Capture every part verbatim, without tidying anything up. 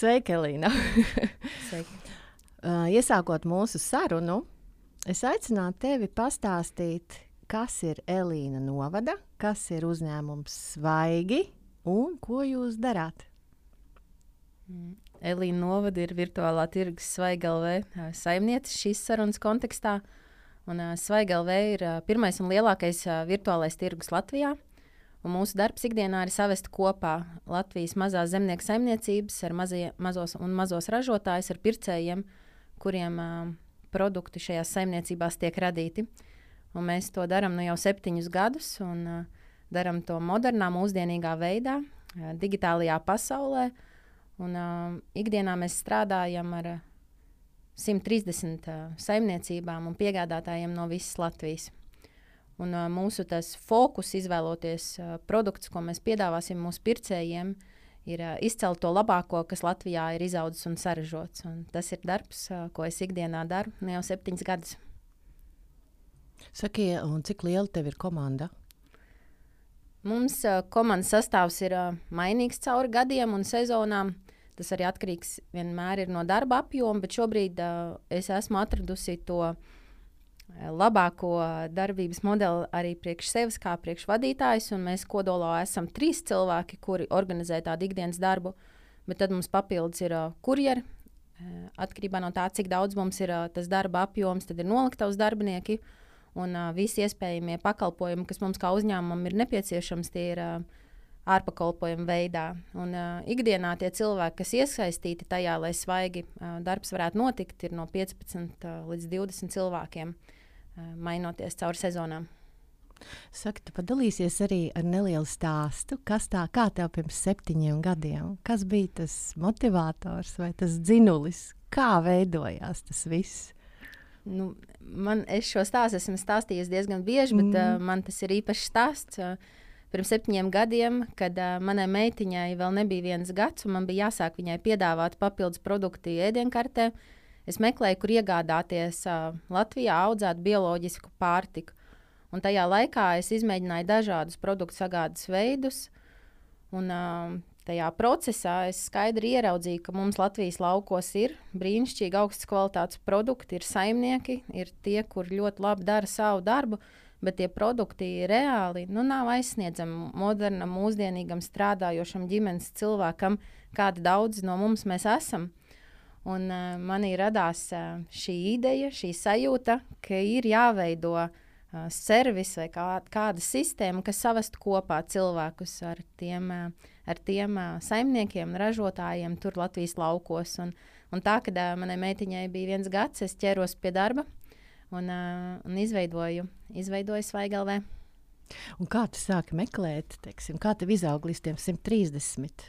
Sveika, Elīna! Sveiki. Uh, iesākot mūsu sarunu, es aicinātu tevi pastāstīt, kas ir Elīna Novada, kas ir uzņēmums Svaigi un ko jūs darāt. Elīna Novada ir virtuālā tirgus Svaigi L V saimniece šīs sarunas kontekstā. Un, uh, Svaigi L V ir uh, pirmais un lielākais uh, virtuālais tirgus Latvijā. Un mūsu darbs ikdienā ir savest kopā Latvijas mazās zemnieku saimniecības ar mazie, mazos un mazos ražotājus, ar pircējiem, kuriem uh, produkti šajās saimniecībās tiek radīti. Un mēs to darām nu jau septiņus gadus un uh, darām to modernā, mūsdienīgā veidā, uh, digitālajā pasaulē. Un, uh, ikdienā mēs strādājam ar uh, simt trīsdesmit uh, saimniecībām un piegādātājiem no visas Latvijas. Un, uh, mūsu tas fokus izvēloties uh, produktus, ko mēs piedāvāsim mūsu pircējiem, ir uh, izcelt to labāko, kas Latvijā ir izaudzis un saražots. Un tas ir darbs, uh, ko es ikdienā daru nu jau septiņus gadus. Saki, un cik liela tev ir komanda? Mums uh, komandas sastāvs ir uh, mainīgs cauri gadiem un sezonām. Tas arī atkarīgs vienmēr ir no darba apjoma, bet šobrīd uh, es esmu atradusi to labāko darbības modeli arī priekš sevis, kā priekš vadītājs. Mēs kodolā esam trīs cilvēki, kuri organizē tādu ikdienas darbu, bet tad mums papildus ir uh, kurjeri. Uh, atkarībā no tā, cik daudz mums ir uh, tas darba apjoms, tad ir noliktavas darbinieki un uh, visi iespējamie pakalpojumi, kas mums kā uzņēmumam ir nepieciešams, tie ir uh, ārpakalpojumu veidā. Un, uh, ikdienā tie cilvēki, kas iesaistīti tajā, lai svaigi uh, darbs varētu notikt, ir no piecpadsmit uh, līdz divdesmit cilvēkiem. Mainoties cauri sezonām. Saki, tu padalīsies arī ar nelielu stāstu, kas tā, kā tev pirms septiņiem gadiem, kas bija tas motivators vai tas dzinulis, kā veidojās tas viss? Nu, man, es šo stāstu esmu stāstījusi diezgan bieži, bet mm. uh, man tas ir īpašs stāsts. Uh, pirms septiņiem gadiem, kad uh, manai meitiņai vēl nebija viens gads, un man bija jāsāk viņai piedāvāt papildus produktu ēdienkartē, es meklēju, kur iegādāties uh, Latvijā audzētu bioloģisku pārtiku. Un tajā laikā es izmēģināju dažādus produktu sagādes veidus. Un, uh, tajā procesā es skaidri ieraudzīju, ka mums Latvijas laukos ir brīnišķīgi augstas kvalitātes produkti, ir saimnieki, ir tie, kur ļoti labi dara savu darbu, bet tie produkti reāli nu, nav aizsniedzami modernam, mūsdienīgam, strādājošam ģimenes cilvēkam, kādi daudz no mums mēs esam. Un, uh, manī radās uh, šī ideja, šī sajūta, ka ir jāveido uh, servis vai kā, kāda sistēma, kas savestu kopā cilvēkus ar tiem, uh, ar tiem uh, saimniekiem, ražotājiem tur Latvijas laukos. Un, un tā, kad uh, manai meitiņai bija viens gads, es ķeros pie darba un, uh, un izveidoju, izveidoju Svaigi L V. Un kā tu sāki meklēt, teiksim, kā tev izaug līdz tiem simt trīsdesmit?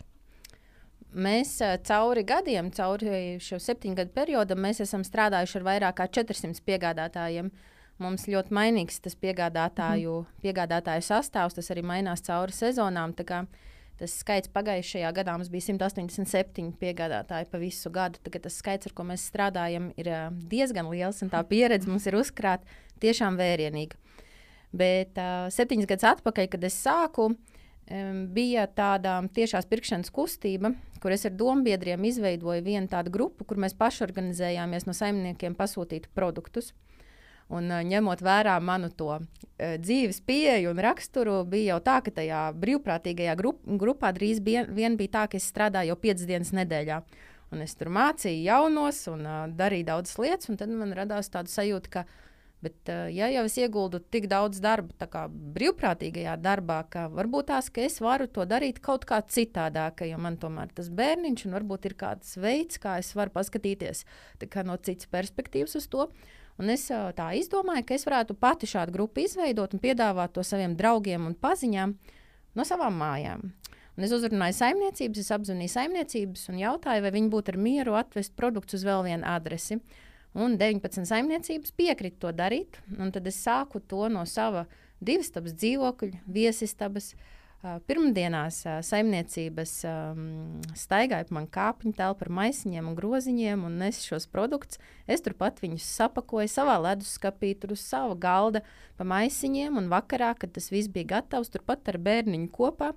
Mēs uh, cauri gadiem, cauri šo septiņu gadu periodam, mēs esam strādājuši ar vairāk kā četrsimt piegādātājiem. Mums ļoti mainīgs tas piegādātāju, mm. piegādātāju sastāvs, tas arī mainās cauri sezonām. Tā kā tas skaits pagājušajā gadā mums bija simt astoņdesmit septiņi piegādātāji pa visu gadu. Tagad tas skaits, ar ko mēs strādājam, ir uh, diezgan liels, un tā pieredze mums ir uzkrāta tiešām vērienīga. Bet uh, septiņas gadus atpakaļ, kad es sāku, um, bija tāda tiešās pirkšanas kustība, kur es ar dombiedriem izveidoju vienu tādu grupu, kur mēs paši organizējāmies no saimniekiem pasūtīt produktus. Un, uh, ņemot vērā manu to uh, dzīves pieeju un raksturu, bija jau tā, ka tajā brīvprātīgajā grup, grupā drīz bija, vien bija tā, ka es strādāju jau piecas dienas nedēļā. Un es tur mācīju jaunos un uh, darīju daudzas lietas, un tad man radās tāda sajūta, ka bet, uh, ja jau es ieguldu tik daudz darba tā kā brīvprātīgajā darbā, ka varbūt tās, ka es varu to darīt kaut kā citādāk, jo man tomēr tas bērniņš un varbūt ir kāds veids, kā es varu paskatīties tā kā no citas perspektīvas uz to. Un es uh, tā izdomāju, ka es varētu pati šādu grupu izveidot un piedāvāt to saviem draugiem un paziņām no savām mājām. Un es uzrunāju saimniecības, es apzvanīju saimniecības un jautāju, vai viņi būtu ar mieru atvest produktus uz vēl vienu adresi. Un deviņpadsmit saimniecības piekrita to darīt. Un tad es sāku to no sava divstabas dzīvokļa, viesistabas. Uh, pirmdienās uh, saimniecības um, staigāja pa man kāpņu telpu ar maisiņiem un groziņiem un nes šos produktus. Es turpat viņus sapakoju savā leduskapī, tur uz sava galda pa maisiņiem. Un vakarā, kad tas viss bija gatavs, turpat ar bērniņu kopā,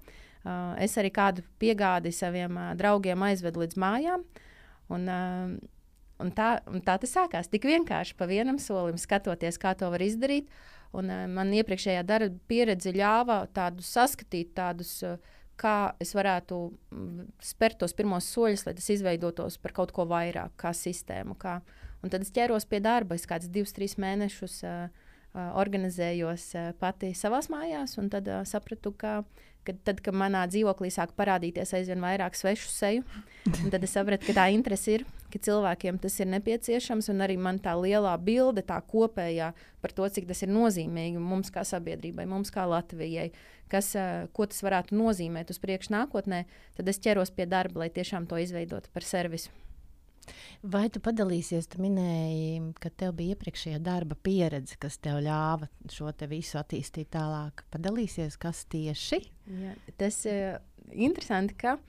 Uh, es arī kādu piegādi saviem uh, draugiem aizvedu līdz mājām. Un, uh, un tā, un tā tas sākās tik vienkārši pa vienam solim, skatoties, kā to var izdarīt. Un, uh, man iepriekšējā darba pieredze ļāva tādu saskatīt tādus, uh, kā es varētu spērt tos pirmos soļus, lai tas izveidotos par kaut ko vairāk, kā sistēmu. Kā. Un tad es ķēros pie darba, es kādus divus, trīs mēnešus uh, uh, organizējos uh, pati savās mājās, un tad uh, sapratu, ka Kad, tad, kad manā dzīvoklī sāk parādīties aizvien vairāk svešu seju, tad es sapratu, ka tā interese ir, ka cilvēkiem tas ir nepieciešams, un arī man tā lielā bilde, tā kopējā par to, cik tas ir nozīmīgi mums kā sabiedrībai, mums kā Latvijai, kas, ko tas varētu nozīmēt uz priekšu nākotnē, tad es ķeros pie darba, lai tiešām to izveidotu par servisu. Vai tu padalīsies, tu minēji, ka tev bija iepriekšējā darba pieredze, kas tev ļāva šo te visu attīstīt tālāk. Padalīsies, kas tieši? Jā, tas ir uh, interesanti, ka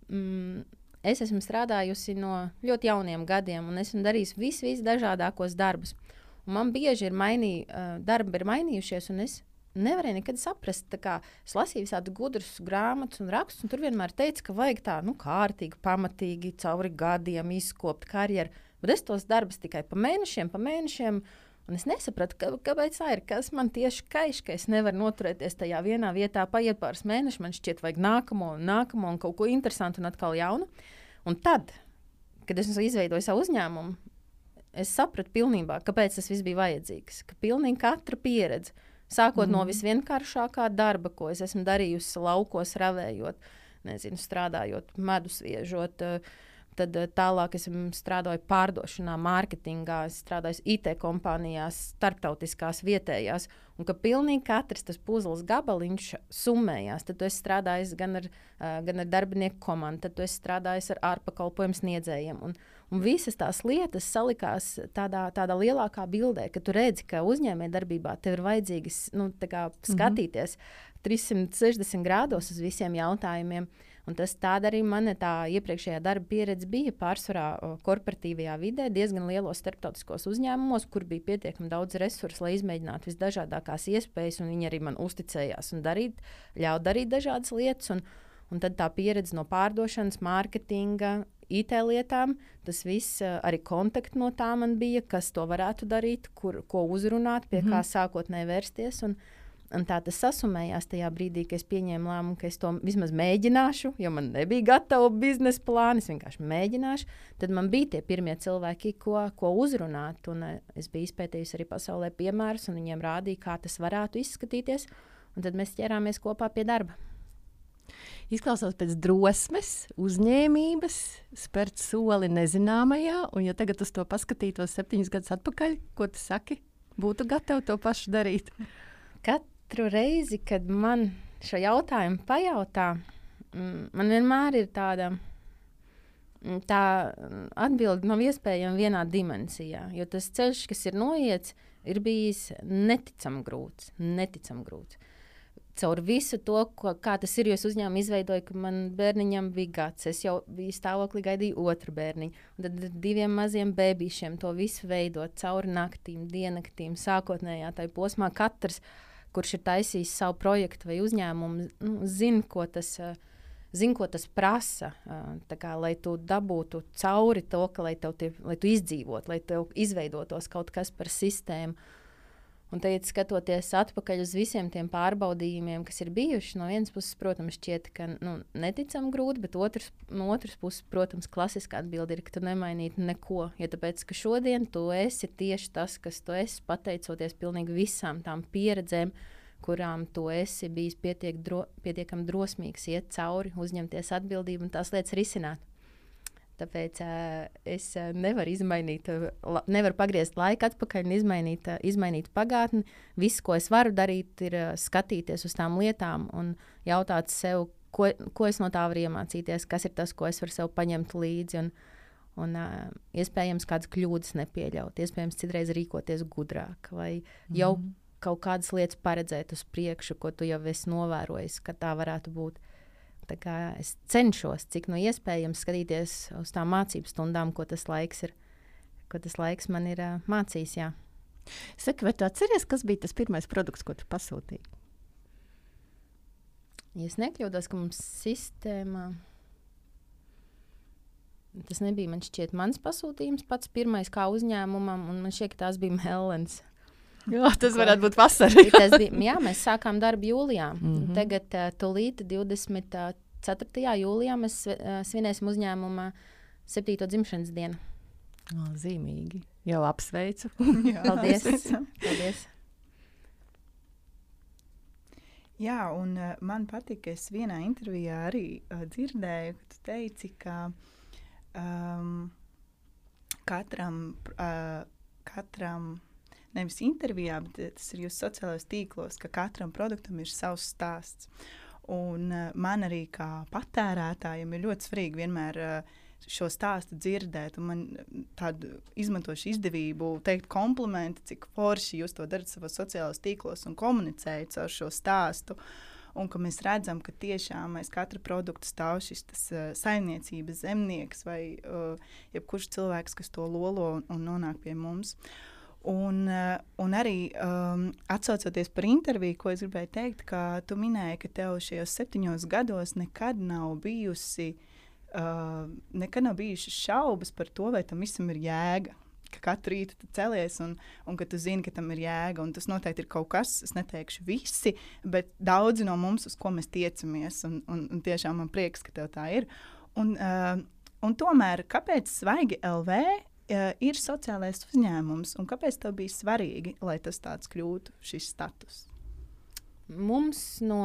mm, es esmu strādājusi no ļoti jauniem gadiem, un esmu darījusi vis, vis dažādākos darbus. Un man bieži ir mainī, uh, darbi ir mainījušies, un es nevarēju nekad saprast, kā es lasīju visādus gudrus grāmatus un rakstus, un tur vienmēr teica, ka vajag tā, nu, kārtīgi, pamatīgi, cauri gadiem izkopt karjeru. Bet es tos darbus tikai pa mēnešiem, pa mēnešiem, un es nesapratu, ka, kāpēc tā ir, kas man tieši kaiš, ka es nevaru noturēties tajā vienā vietā, paiet pāris mēnešus, man šķiet vajag nākamo un nākamo un kaut ko interesantu un atkal jaunu. Un tad, kad es izveidoju savu uzņēmumu, es sapratu pilnībā, kāpēc tas viss bija vajadzīgs, ka pilnīgi katra pieredze, sākot mm. no visvienkāršākā darba, ko es esmu darījusi laukos, ravējot, nezinu, strādājot, medus viežot. Tad tālāk es strādāju pārdošanā, mārketingā, es strādāju I T kompānijās, starptautiskās, vietējās. Un ka pilnīgi katrs tas puzles gabaliņš summējās. Tad tu esi strādājis gan ar, gan ar darbinieku komandu, tad tu esi strādājis ar ārpakalpojumu sniedzējiem. Un, un visas tās lietas salikās tādā, tādā lielākā bildē, ka tu redzi, ka uzņēmējdarbībā tev ir vajadzīgas nu, skatīties mm-hmm. trīssimt sešdesmit grādos uz visiem jautājumiem. Un tas tāda arī mana tā iepriekšējā darba pieredze bija pārsvarā korporatīvajā vidē, diezgan lielos starptautiskos uzņēmumos, kur bija pietiekami daudz resursu, lai izmēģinātu visdažādākās iespējas, un viņi arī man uzticējās un darīt, ļaut darīt dažādas lietas. Un, un tad tā pieredze no pārdošanas, mārketinga, I T lietām, tas viss arī kontakti no tā man bija, kas to varētu darīt, kur, ko uzrunāt, pie mm-hmm. kā sākotnēji vērsties. Un, Un tā tas sasumējās tajā brīdī, kad es pieņēmu lēmumu, ka es to vismaz mēģināšu, jo man nebija gatava biznesa plāna, es vienkārši mēģināšu. Tad man bija tie pirmie cilvēki, ko, ko uzrunāt. Un es biju izpētījusi arī pasaulē piemērus, un viņiem rādīja, kā tas varētu izskatīties. Un tad mēs ķerāmies kopā pie darba. Izklausās pēc drosmes, uzņēmības, spērt soli nezināmajā. Un ja tagad uz to paskatītos septiņus gadus atpakaļ, ko tu saki, būtu gatava to pašu darīt? Kat Katru reizi, kad man šo jautājumu pajautā, man vienmēr ir tāda tā atbilde nav iespējama vienā dimensijā. Jo tas ceļš, kas ir noiets, ir bijis neticami grūts. Neticami grūts. Caur visu to, ko, kā tas ir, jo es uzņēmumu izveidoju, ka man bērniņam bija gads. Es jau biju stāvoklī, gaidīju otru bērniņu. Un tad diviem maziem bēbīšiem to visu veidot cauri naktīm, diennaktīm, sākotnējā tajā posmā katrs, kurš ir taisījis savu projektu vai uzņēmumu, nu, zina, ko tas, zin, ko tas prasa, tā kā, lai tu dabūtu cauri to, ka, lai, tie, lai tu izdzīvotu, lai tev izveidotos kaut kas par sistēmu. Un tagad, skatoties atpakaļ uz visiem tiem pārbaudījumiem, kas ir bijuši, no vienas puses, protams, šķiet, ka nu, neticami grūti, bet otrs, no otras puses, protams, klasiskā atbilde ir, ka tu nemainītu neko. Jo tāpēc, ka šodien tu esi tieši tas, kas tu esi, pateicoties pilnīgi visām tām pieredzēm, kurām tu esi bijis pietiek dro, pietiekami drosmīgs iet cauri, uzņemties atbildību un tās lietas risināt. Tāpēc uh, es uh, nevaru izmainīt, uh, la, nevaru pagriezt laiku atpakaļ un izmainīt, uh, izmainīt pagātni. Viss, ko es varu darīt, ir uh, skatīties uz tām lietām un jautāt sev, ko, ko es no tā varu iemācīties, kas ir tas, ko es varu sev paņemt līdzi. Un, un, uh, iespējams, kādas kļūdas nepieļaut, iespējams, citreiz rīkoties gudrāk vai jau mm. kaut kādas lietas paredzēt uz priekšu, ko tu jau esi novērojis, ka tā varētu būt. Tā kā es cenšos, cik no iespējams skatīties uz tām mācību stundām, ko tas laiks ir, ko tas laiks man ir uh, mācījis, jā. Saki, vai tu atceries, kas bija tas pirmais produkts, ko tu pasūtīji? Ja es nekļūdos, ka mums sistēmā, tas nebija, man šķiet, mans pasūtījums pats pirmais kā uzņēmumam, un man šķiet, ka tās bija Melens. Jā, tas varētu būt vasara. Tas bija, jā, mēs sākām darbu jūlijā. Mhm. Tagad uh, tūlīt divdesmit ceturtajā jūlijā mēs sve- uh, svinēsim uzņēmuma septīto dzimšanas dienu. O, zīmīgi. Jau apsveicu. Jā, Paldies! apsveicam. Paldies. Jā, un uh, man patīk, ka es vienā intervijā arī uh, dzirdēju, ka tu teici, ka um, katram, uh, katram, nevis intervijā, bet tas ir jūsu sociālajos tīklos, ka katram produktam ir savs stāsts. Un uh, man arī kā patērētājiem ir ļoti svarīgi vienmēr uh, šo stāstu dzirdēt, un man tādu izmantošu izdevību teikt komplimenti, cik forši jūs to darat savos sociālajos tīklos un komunicējat caur šo stāstu, un ka mēs redzam, ka tiešām aiz katra produkta stāv šis tas uh, saimniecības zemnieks vai uh, jebkurš cilvēks, kas to lolo un, un nonāk pie mums. Un, uh, un arī um, atsaucoties par interviju, ko es gribēju teikt, ka tu minēji, ka tev šajos septiņos gados nekad nav bijusi Uh, nekad nav bijušas šaubas par to, vai tam visam ir jēga. Ka katru rītu tu celies un, un ka tu zini, ka tam ir jēga. Un tas noteikti ir kaut kas, es neteikšu visi, bet daudzi no mums, uz ko mēs tiecamies. Un, un, un tiešām man prieks, ka tev tā ir. Un, uh, un tomēr, kāpēc Svaigi L V uh, ir sociālais uzņēmums? Un kāpēc tev bija svarīgi, lai tas tāds kļūtu, šis status? Mums no,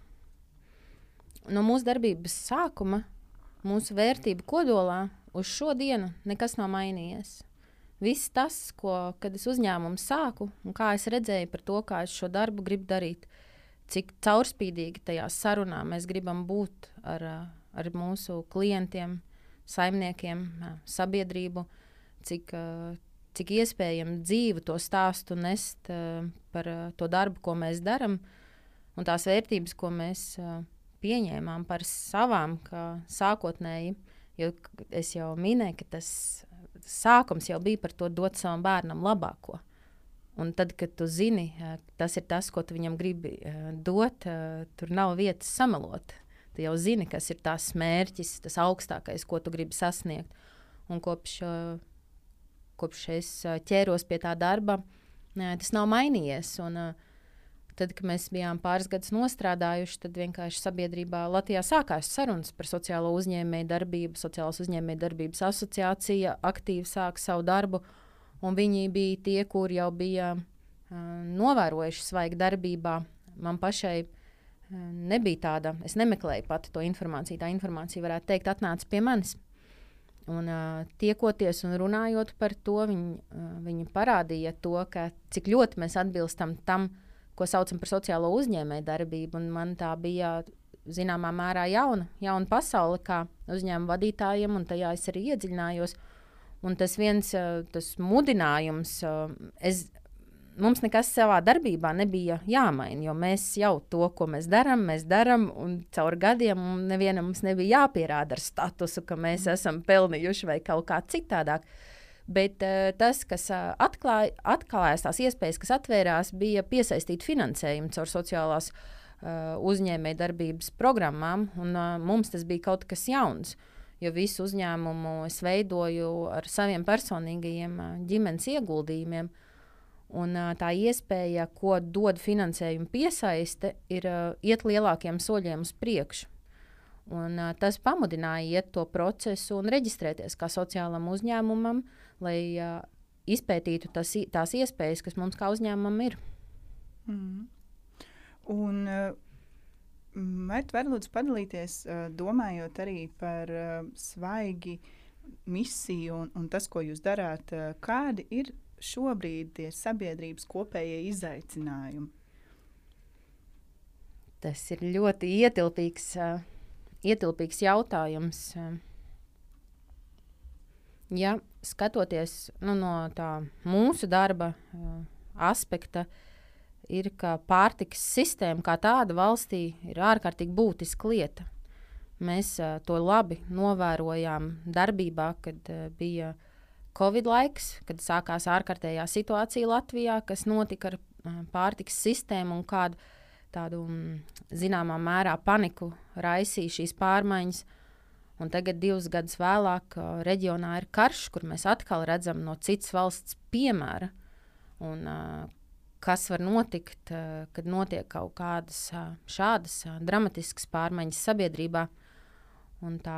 no mūsu darbības sākuma, mūsu vērtību kodolā uz šo dienu nekas nav mainījies. Viss tas, ko, kad es uzņēmumu sāku un kā es redzēju par to, kā es šo darbu gribu darīt, cik caurspīdīgi tajā sarunā mēs gribam būt ar, ar mūsu klientiem, saimniekiem, sabiedrību, cik, cik iespējami dzīvu to stāstu nest par to darbu, ko mēs daram, un tās vērtības, ko mēs pieņēmām par savām, kā sākotnēji, jo es jau minēju, ka tas sākums jau bija par to dot savam bērnam labāko. Un tad, kad tu zini, tas ir tas, ko tu viņam gribi dot, tur nav vietas samelot. Tu jau zini, kas ir tās mērķis, tas augstākais, ko tu gribi sasniegt. Un kopš, kopš es ķēros pie tā darba, tas nav mainījies. Un, tad, kad mēs bijām pāris gadus nostrādājuši, tad vienkārši sabiedrībā Latvijā sākās sarunas par sociālo uzņēmēju darbību. Sociālās uzņēmēju darbības asociācija aktīvi sāka savu darbu, un viņi bija tie, kur jau bija uh, novērojuši Svaigi darbībā. Man pašai uh, nebija tāda, es nemeklēju pati to informāciju. Tā informācija, varētu teikt, atnāca pie manis. Un uh, tiekoties un runājot par to, viņi, uh, viņi parādīja to, ka cik ļoti mēs atbilstam tam, ko saucam par sociālo uzņēmēju darbību. Un man tā bija zināmā mērā jauna, jauna pasaule kā uzņēmuma vadītājiem, un tajā es arī iedziļinājos. Un tas viens tas mudinājums, es, mums nekas savā darbībā nebija jāmaina, jo mēs jau to, ko mēs darām, mēs darām, un caur gadiem nevienam mums nebija jāpierāda ar statusu, ka mēs esam pelnījuši vai kaut kā citādāk. Bet uh, tas, kas uh, atklāj, atklājās, tās iespējas, kas atvērās, bija piesaistīt finansējumu caur sociālās uh, uzņēmēju darbības programmām. Un, uh, mums tas bija kaut kas jauns, jo visu uzņēmumu es veidoju ar saviem personīgajiem uh, ģimenes ieguldījumiem. Un, uh, tā iespēja, ko dod finansējumu piesaiste, ir uh, iet lielākiem soļiem uz priekšu. Un, uh, tas pamudināja iet to procesu un reģistrēties kā sociālam uzņēmumam, lai uh, izpētītu tas, tās iespējas, kas mums kā uzņēmumam ir. Mm. Un uh, vai tu vari lūdzu padalīties, uh, domājot arī par uh, Svaigi misiju un, un tas, ko jūs darāt, uh, kādi ir šobrīd tie sabiedrības kopējie izaicinājumi? Tas ir ļoti ietilpīgs, uh, ietilpīgs jautājums. Uh, ja skatoties nu, no tā mūsu darba uh, aspekta, ir, ka pārtikas sistēma kā tāda valstī ir ārkārtīgi būtiska lieta. Mēs uh, to labi novērojām darbībā, kad uh, bija Covid laiks, kad sākās ārkārtējā situācija Latvijā, kas notika ar uh, pārtikas sistēmu un kādu tādu zināmā mērā paniku raisīja šīs pārmaiņas. Un tagad, divus gadus vēlāk, uh, reģionā ir karš, kur mēs atkal redzam no citas valsts piemēra. Un, uh, kas var notikt, uh, kad notiek kaut kādas uh, šādas uh, dramatiskas pārmaiņas sabiedrībā. Un tā,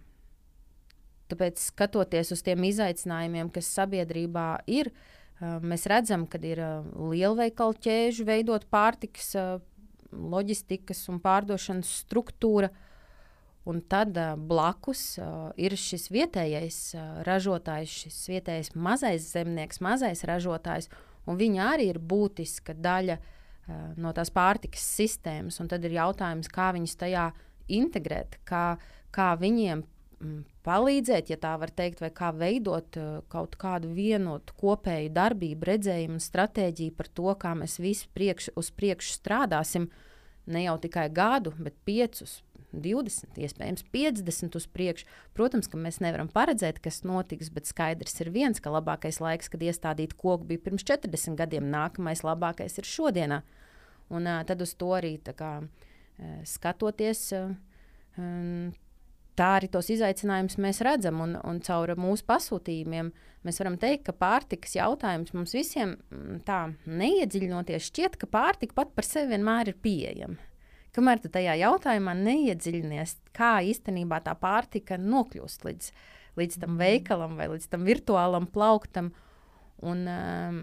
tāpēc, skatoties uz tiem izaicinājumiem, kas sabiedrībā ir, uh, mēs redzam, ka ir uh, lielveikalu ķēžu veidot pārtikas, uh, loģistikas un pārdošanas struktūra. Un tad uh, blakus uh, ir šis vietējais uh, ražotājs, šis vietējais mazais zemnieks, mazais ražotājs, un viņi arī ir būtiska daļa uh, no tās pārtikas sistēmas. Un tad ir jautājums, kā viņus tajā integrēt, kā, kā viņiem mm, palīdzēt, ja tā var teikt, vai kā veidot uh, kaut kādu vienotu kopēju darbību, redzējumu un stratēģiju par to, kā mēs visi priekš, uz priekšu strādāsim, ne jau tikai gadu, bet piecus, divdesmit, iespējams piecdesmit uz priekšu. Protams, ka mēs nevaram paredzēt, kas notiks, bet skaidrs ir viens, ka labākais laiks, kad iestādīt koku, bija pirms četrdesmit gadiem, nākamais labākais ir šodienā. Un uh, tad uz to arī tā kā, uh, skatoties, uh, um, tā arī tos izaicinājumus mēs redzam, un, un caur mūsu pasūtījumiem mēs varam teikt, ka pārtikas jautājums mums visiem tā neiedziļinoties šķiet, ka pārtika pat par sevi vienmēr ir pieejama. Kamēr tu tajā jautājumā neiedziļinies, kā īstenībā tā pārtika nokļūst līdz, līdz tam veikalam vai līdz tam virtuālam plauktam. Un, um,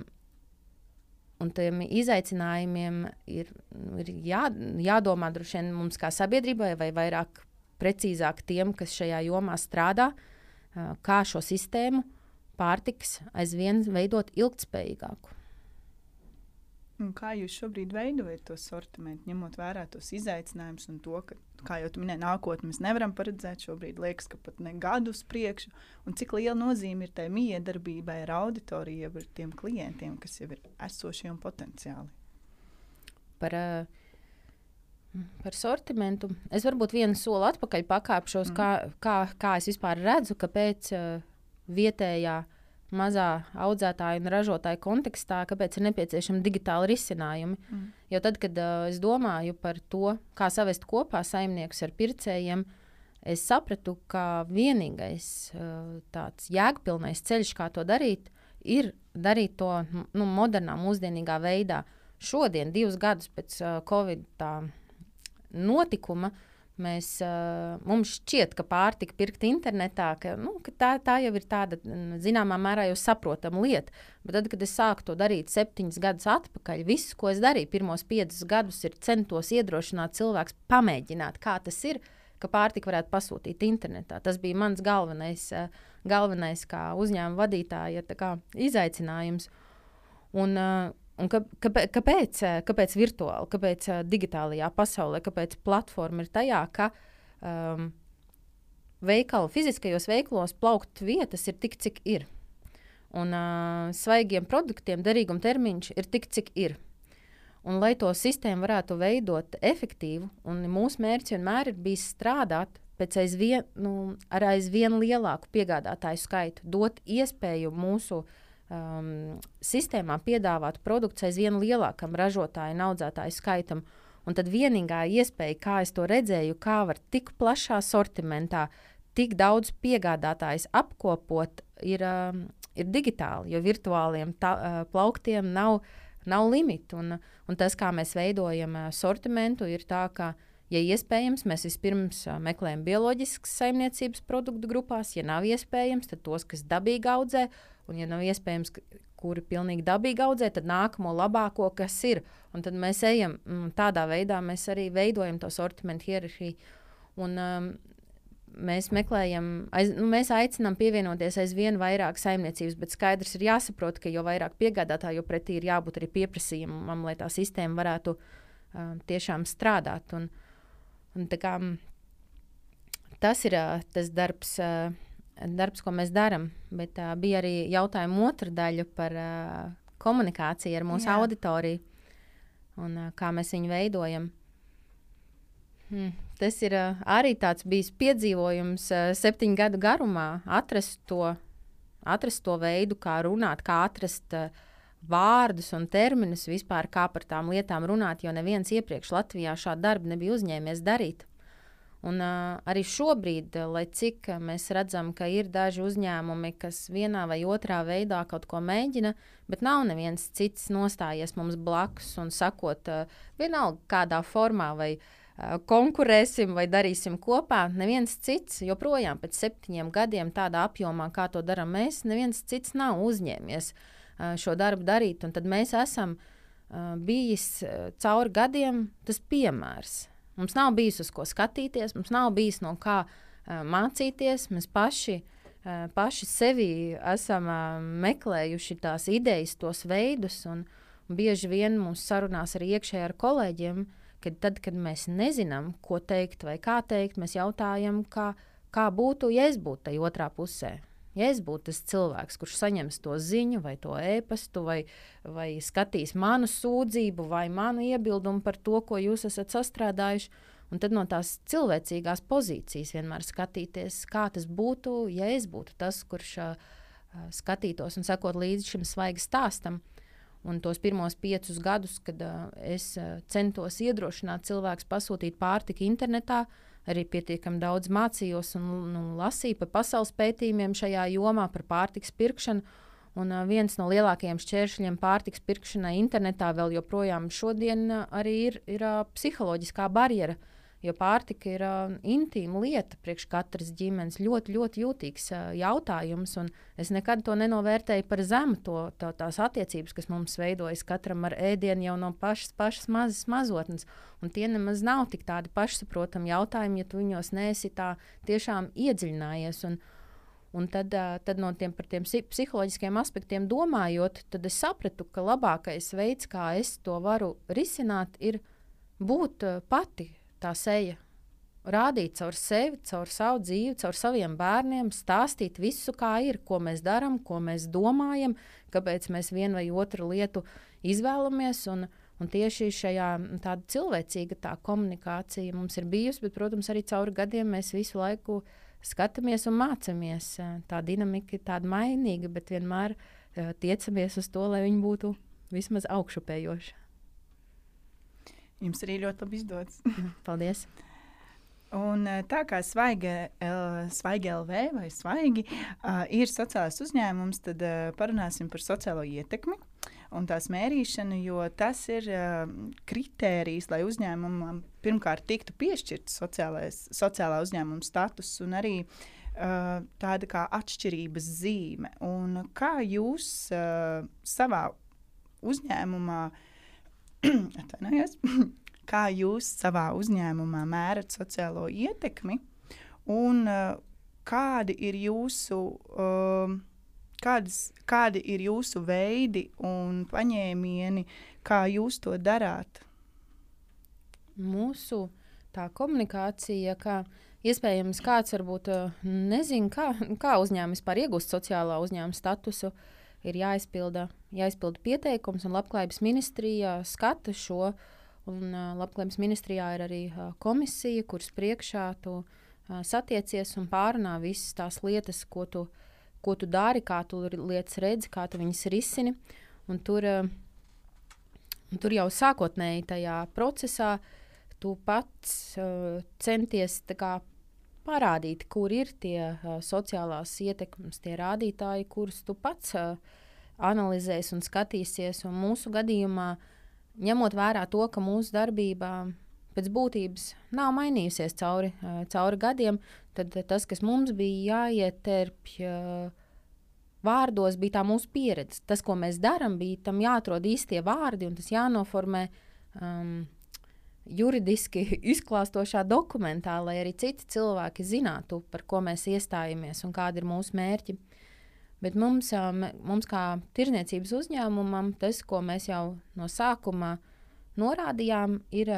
un tiem izaicinājumiem ir, ir jā, jādomā droši vien mums kā sabiedrībai vai vairāk precīzāk tiem, kas šajā jomā strādā, uh, kā šo sistēmu pārtikas aizvien veidot ilgtspējīgāku. Un kā jūs šobrīd veidojat to sortimentu, ņemot vērā tos izaicinājumus un to, ka, kā jau tu minēji, nākotni mēs nevaram paredzēt, šobrīd liekas, ka pat ne gadu uz priekšu, un cik liela nozīme ir tai miedarbībai ar auditoriju, ar tiem klientiem, kas jau ir esošie un potenciāli? Par, uh, par sortimentu. Es varbūt vienu soli atpakaļ pakāpšos, mm. kā, kā, kā es vispār redzu, ka pēc uh, vietējā mazā audzētāja un ražotāja kontekstā, kāpēc ir nepieciešami digitāli risinājumi. Mm. Jo tad, kad uh, es domāju par to, kā savest kopā saimniekus ar pircējiem, es sapratu, ka vienīgais uh, tāds jēgpilnais ceļš, kā to darīt, ir darīt to nu, modernā, mūsdienīgā veidā. Šodien, divus gadus pēc uh, Covid tā notikuma, Mēs, uh, mums šķiet, ka pārtika pirkt internetā, ka, nu, ka tā, tā jau ir tāda zināmā mērā jau saprotama lieta. Bet tad, kad es sāku to darīt septiņus gadus atpakaļ, viss, ko es darīju pirmos piecus gadus, ir centos iedrošināt cilvēks pamēģināt, kā tas ir, ka pārtika varētu pasūtīt internetā. Tas bija mans galvenais, uh, galvenais kā uzņēmuma vadītāja tā kā izaicinājums. Un, uh, Un ka, kāpēc, kāpēc virtuāli, kāpēc digitālajā pasaulē, kāpēc platforma ir tajā, ka um, veikalu, fiziskajos veikalos plaukt vietas ir tik, cik ir. Un uh, svaigiem produktiem derīguma termiņš ir tik, cik ir. Un, lai to sistēmu varētu veidot efektīvu, un mūsu mērķis vienmēr ir bijis strādāt pēc aizvien, nu, ar aizvien lielāku piegādātāju skaitu, dot iespēju mūsu Um, sistēmā piedāvāt produktus aizvien lielākam ražotāju un audzētāju skaitam. Un tad vienīgā iespēja, kā es to redzēju, kā var tik plašā sortimentā, tik daudz piegādātājus apkopot, ir, um, ir digitāli, jo virtuāliem ta, uh, plauktiem nav, nav limitu. Un, un tas, kā mēs veidojam uh, sortimentu, ir tā, ka, ja iespējams, mēs vispirms uh, meklējam bioloģiskas saimniecības produktu grupās, ja nav iespējams, tad tos, kas dabīgi audzē. Un, ja nav iespējams, kuri pilnīgi dabīgi audzē, tad nākamo labāko, kas ir. Un tad mēs ejam tādā veidā, mēs arī veidojam to sortimentu hierarhiju. Un um, mēs meklējam, aiz, nu, mēs aicinām pievienoties aizvien vairāk saimniecības, bet skaidrs ir jāsaprot, ka jo vairāk piegādātāju, jo pretī ir jābūt arī pieprasījumam, lai tā sistēma varētu um, tiešām strādāt. Un, un tā kā, tas ir uh, tas darbs, uh, darbs, ko mēs darām, bet uh, bija arī jautājuma otra daļa par uh, komunikāciju ar mūsu Jā. auditoriju un uh, kā mēs viņu veidojam. Hmm. Tas ir uh, arī tāds bijis piedzīvojums uh, septiņu gadu garumā, atrast to, atrast to veidu, kā runāt, kā atrast uh, vārdus un terminus vispār, kā par tām lietām runāt, jo neviens iepriekš Latvijā šādu darbu nebija uzņēmies darīt. Un, uh, arī šobrīd, lai cik mēs redzam, ka ir daži uzņēmumi, kas vienā vai otrā veidā kaut ko mēģina, bet nav neviens cits nostājies mums blakus un sakot, uh, vienalga kādā formā vai uh, konkurēsim vai darīsim kopā, neviens cits joprojām pēc septiņiem gadiem tādā apjomā, kā to daram mēs, neviens cits nav uzņēmies uh, šo darbu darīt. Un tad mēs esam uh, bijis uh, cauri gadiem tas piemērs. Mums nav bijis uz ko skatīties, mums nav bijis no kā uh, mācīties. Mēs paši, uh, paši sevi esam uh, meklējuši tās idejas, tos veidus. Un, un bieži vien mūsu sarunās arī iekšēji ar kolēģiem, kad tad, kad mēs nezinām, ko teikt vai kā teikt, mēs jautājam, kā, kā būtu, ja es būtu tajā otrā pusē. Ja es būtu tas cilvēks, kurš saņems to ziņu vai to ēpastu, vai, vai skatīs manu sūdzību vai manu iebildumu par to, ko jūs esat sastrādājuši, un tad no tās cilvēcīgās pozīcijas vienmēr skatīties, kā tas būtu, ja es būtu tas, kurš uh, skatītos un sekot līdzi šim svaigi stāstam. Un tos pirmos piecus gadus, kad uh, es uh, centos iedrošināt cilvēkus pasūtīt pārtiku internetā, arī pietiekami daudz mācījos un nu, lasīju par pasaules pētījumiem šajā jomā par pārtikas pirkšanu. Un, uh, viens no lielākajiem šķēršļiem pārtikas pirkšanai internetā vēl joprojām šodien uh, arī ir, ir uh, psiholoģiskā barjera, jo pārtika ir uh, intīma lieta priekš katras ģimenes, ļoti, ļoti jūtīgs uh, jautājums, un es nekad to nenovērtēju par zemu, to, to, tās attiecības, kas mums veidojas katram ar ēdienu jau no pašas, pašas mazas mazotnes, un tie nemaz nav tik tādi pašsaprotami jautājumi, ja tu viņos neesi tā tiešām iedziļinājies, un, un tad, uh, tad no tiem par tiem psiholoģiskiem aspektiem domājot, tad es sapratu, ka labākais veids, kā es to varu risināt, ir būt uh, pati tā seja, rādīt caur sevi, caur savu dzīvi, caur saviem bērniem, stāstīt visu, kā ir, ko mēs darām, ko mēs domājam, kāpēc mēs vienu vai otru lietu izvēlamies. Un, un tieši šajā tāda cilvēcīga tā komunikācija mums ir bijusi, bet, protams, arī cauri gadiem mēs visu laiku skatāmies un mācāmies. Tā dinamika ir tāda mainīga, bet vienmēr uh, tiecamies uz to, lai viņi būtu vismaz augšupējoši. Jums arī ļoti labi izdodas. Paldies. Un tā kā Svaigi, Svaigi L V vai Svaigi uh, ir sociālais uzņēmums, tad uh, parunāsim par sociālo ietekmi un tās mērīšanu, jo tas ir uh, kritērijs, lai uzņēmumam pirmkārt tiktu piešķirts sociālā uzņēmuma status un arī uh, tāda kā atšķirības zīme. Un kā jūs uh, savā uzņēmumā atvainojos, kā jūs savā uzņēmumā mērat sociālo ietekmi un uh, kādi ir jūsu, uh, kādas, kādi ir jūsu veidi un paņēmieni, kā jūs to darāt? Mūsu tā komunikācija, kā iespējams kāds varbūt uh, nezin, kā, kā uzņēmums vispār iegūst sociālā uzņēmuma statusu, ir jāizpilda, jāizpilda pieteikums, un Labklājības ministrijā skata šo. Un, uh, Labklājības ministrijā ir arī uh, komisija, kuras priekšā tu uh, satiecies un pārunā visas tās lietas, ko tu, ko tu dari, kā tu lietas redzi, kā tu viņas risini. Un tur, uh, un tur jau sākotnēji tajā procesā tu pats uh, centies tā kā parādīt, kur ir tie uh, sociālās ietekmes, tie rādītāji, kurus tu pats uh, analizēs un skatīsies. Un mūsu gadījumā, ņemot vērā to, ka mūsu darbība pēc būtības nav mainījusies cauri, uh, cauri gadiem, tad tas, kas mums bija jāieterpj uh, vārdos, bija tā mūsu pieredze. Tas, ko mēs darām, bija tam jāatrod īstie vārdi un tas jānoformē um, juridiski izklāstošā dokumentā, lai arī citi cilvēki zinātu, par ko mēs iestājamies un kādi ir mūsu mērķi. Bet mums, mums kā tirdzniecības uzņēmumam, tas, ko mēs jau no sākuma norādījām, ir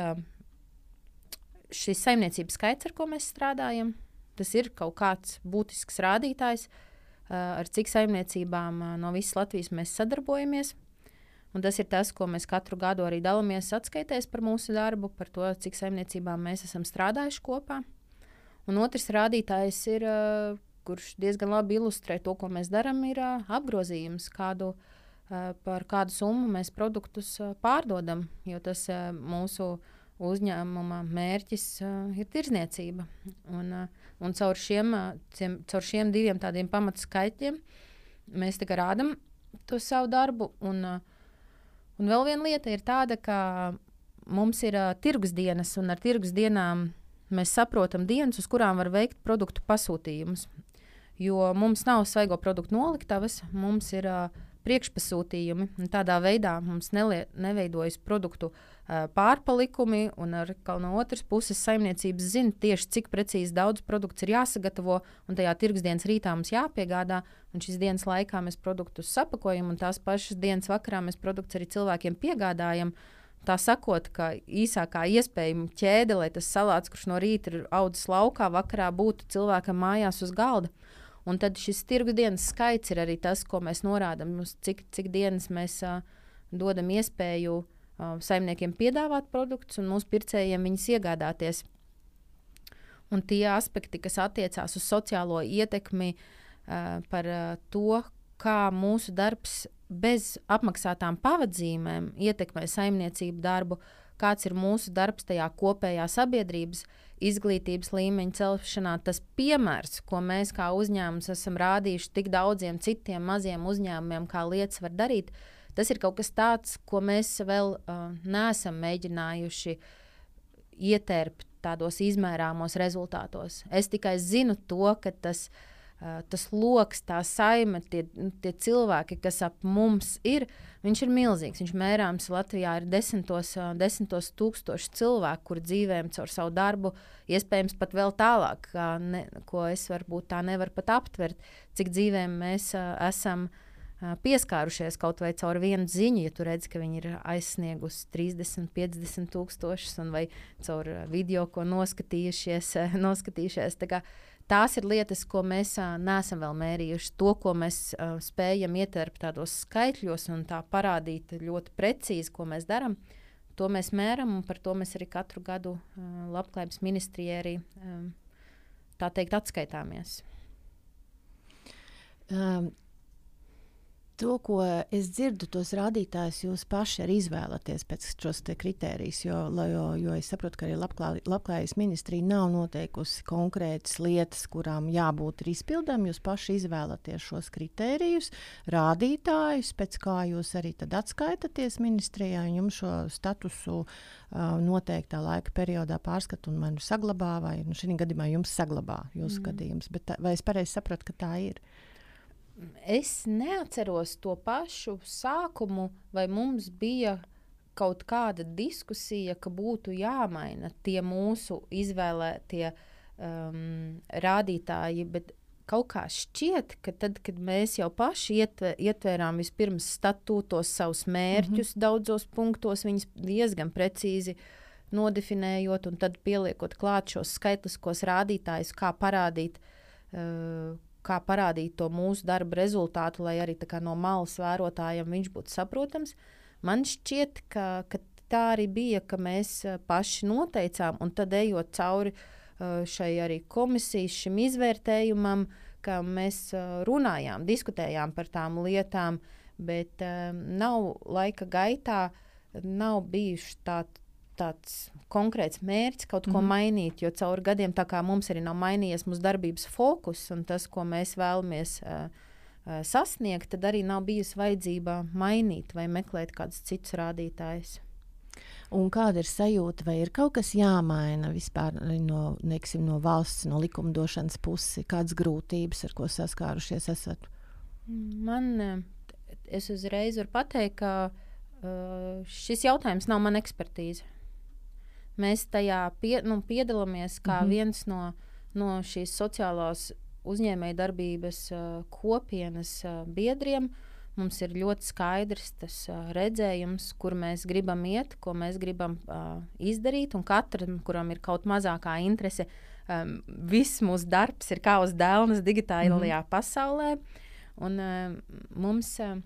šis saimniecības skaits, ar ko mēs strādājam. Tas ir kaut kāds būtisks rādītājs, ar cik saimniecībām no visas Latvijas mēs sadarbojamies. Un tas ir tas, ko mēs katru gadu arī dalāmies atskaitēs par mūsu darbu, par to, cik saimniecībām mēs esam strādājuši kopā. Un otrs rādītājs ir, uh, kurš diezgan labi ilustrē to, ko mēs darām, ir uh, apgrozījums, kādu, uh, par kādu summu mēs produktus uh, pārdodam, jo tas uh, mūsu uzņēmuma mērķis uh, ir tirzniecība. Un, uh, un caur, šiem, uh, ciem, caur šiem diviem tādiem pamatskaitļiem mēs tagad rādam to savu darbu. Un, uh, un vēl viena lieta ir tāda, ka mums ir uh, tirgus dienas, un ar tirgus dienām mēs saprotam dienas, uz kurām var veikt produktu pasūtījumus. Jo mums nav svaigo produktu noliktavas, mums ir uh, priekšpasūtījumi. Tādā veidā mums nelie, neveidojas produktu uh, pārpalikumi, un ar, no otras puses saimniecības zina tieši, cik precīzi daudz produkts ir jāsagatavo, un tajā tirgusdienas rītā mums jāpiegādā, un šīs dienas laikā mēs produktus sapakojam, un tās pašas dienas vakarā mēs produktus arī cilvēkiem piegādājam. Tā sakot, ka īsākā iespējama ķēde, lai tas salāts, kurš no rīta ir audzis laukā, vakarā būtu cilvēkam mājās uz galda. Un tad šis tirgus dienas skaits ir arī tas, ko mēs norādām, cik, cik dienas mēs uh, dodam iespēju uh, saimniekiem piedāvāt produktus un mūsu pircējiem viņus iegādāties. Un tie aspekti, kas attiecās uz sociālo ietekmi uh, par uh, to, kā mūsu darbs bez apmaksātām pavadzīmēm ietekmē saimniecību darbu, kāds ir mūsu darbs tajā kopējā sabiedrības izglītības līmeņa celšanā. Tas piemērs, ko mēs kā uzņēmums esam rādījuši tik daudziem citiem maziem uzņēmumiem, kā lietas var darīt, tas ir kaut kas tāds, ko mēs vēl uh, neesam mēģinājuši ietērpt tādos izmērāmos rezultātos. Es tikai zinu to, ka tas Uh, tas loks, tā saime, tie, tie cilvēki, kas ap mums ir, viņš ir milzīgs. Viņš mērāms Latvijā ir desmitos, uh, desmitos tūkstoši cilvēku, kur dzīvēm caur savu darbu, iespējams pat vēl tālāk, ne, ko es varbūt tā nevaru pat aptvert, cik dzīvēm mēs uh, esam uh, pieskārušies kaut vai caur vienu ziņu, ja tu redzi, ka viņi ir aizsniegusi trīsdesmit, piecdesmit tūkstošus, un vai caur uh, video, ko noskatījušies, uh, noskatījušies. Tā kā tās ir lietas, ko mēs uh, neesam vēl mērījuši. To, ko mēs uh, spējam ietērpt tādos skaitļos un tā parādīt ļoti precīzi, ko mēs darām, to mēs mēram, un par to mēs arī katru gadu uh, Labklājības ministrijai arī um, tā teikt atskaitāmies. Um. To, ko es dzirdu, tos rādītājus jūs paši arī izvēlaties pēc šos te kritērijus, jo, jo, jo es saprotu, ka arī labklā, Labklājības ministrija nav noteikusi konkrētas lietas, kurām jābūt ir izpildām. Jūs paši izvēlaties šos kritērijus, rādītājus, pēc kā jūs arī tad atskaitaties ministrijā, un jums šo statusu uh, noteiktā laika periodā pārskat un man saglabā, vai nu, šī gadījumā jums saglabā jūsu mm. gadījums. Bet tā, vai es pareizi sapratu, ka tā ir? Es neatceros to pašu sākumu, vai mums bija kaut kāda diskusija, ka būtu jāmaina tie mūsu izvēlētie um, rādītāji, bet kaut kā šķiet, ka tad, kad mēs jau paši ietver, ietvērām vispirms statūtos savus mērķus, mm-hmm. daudzos punktos viņus diezgan precīzi nodefinējot, un tad pieliekot klāt šos skaitliskos rādītājus, kā parādīt uh, kā parādīt to mūsu darba rezultātu, lai arī tā kā no malas vērotājiem viņš būtu saprotams. Man šķiet, ka, ka tā arī bija, ka mēs paši noteicām, un tad ejot cauri šai arī komisijas šim izvērtējumam, ka mēs runājām, diskutējām par tām lietām, bet um, nav laika gaitā, nav bijuši tādi tāds konkrēts mērķis kaut ko mm. mainīt, jo caur gadiem tā kā mums arī nav mainījies mūsu darbības fokus un tas, ko mēs vēlamies uh, uh, sasniegt, tad arī nav bijusi vajadzība mainīt vai meklēt kādus citus rādītājus. Un kāda ir sajūta, vai ir kaut kas jāmaina vispār no, neksim, no valsts, no likumdošanas puses, kādas grūtības, ar ko saskārušies esat? Man, es uzreiz varu pateikt, ka uh, šis jautājums nav man ekspertīze. Mēs tajā pie, nu, piedalāmies kā mm-hmm. viens no, no šīs sociālās uzņēmēja darbības uh, kopienas uh, biedriem. Mums ir ļoti skaidrs tas uh, redzējums, kur mēs gribam iet, ko mēs gribam uh, izdarīt. Un katram, kuram ir kaut mazākā interese, um, viss mūsu darbs ir kā uz dēlnes digitālajā mm-hmm. pasaulē. Un uh, mums... Uh,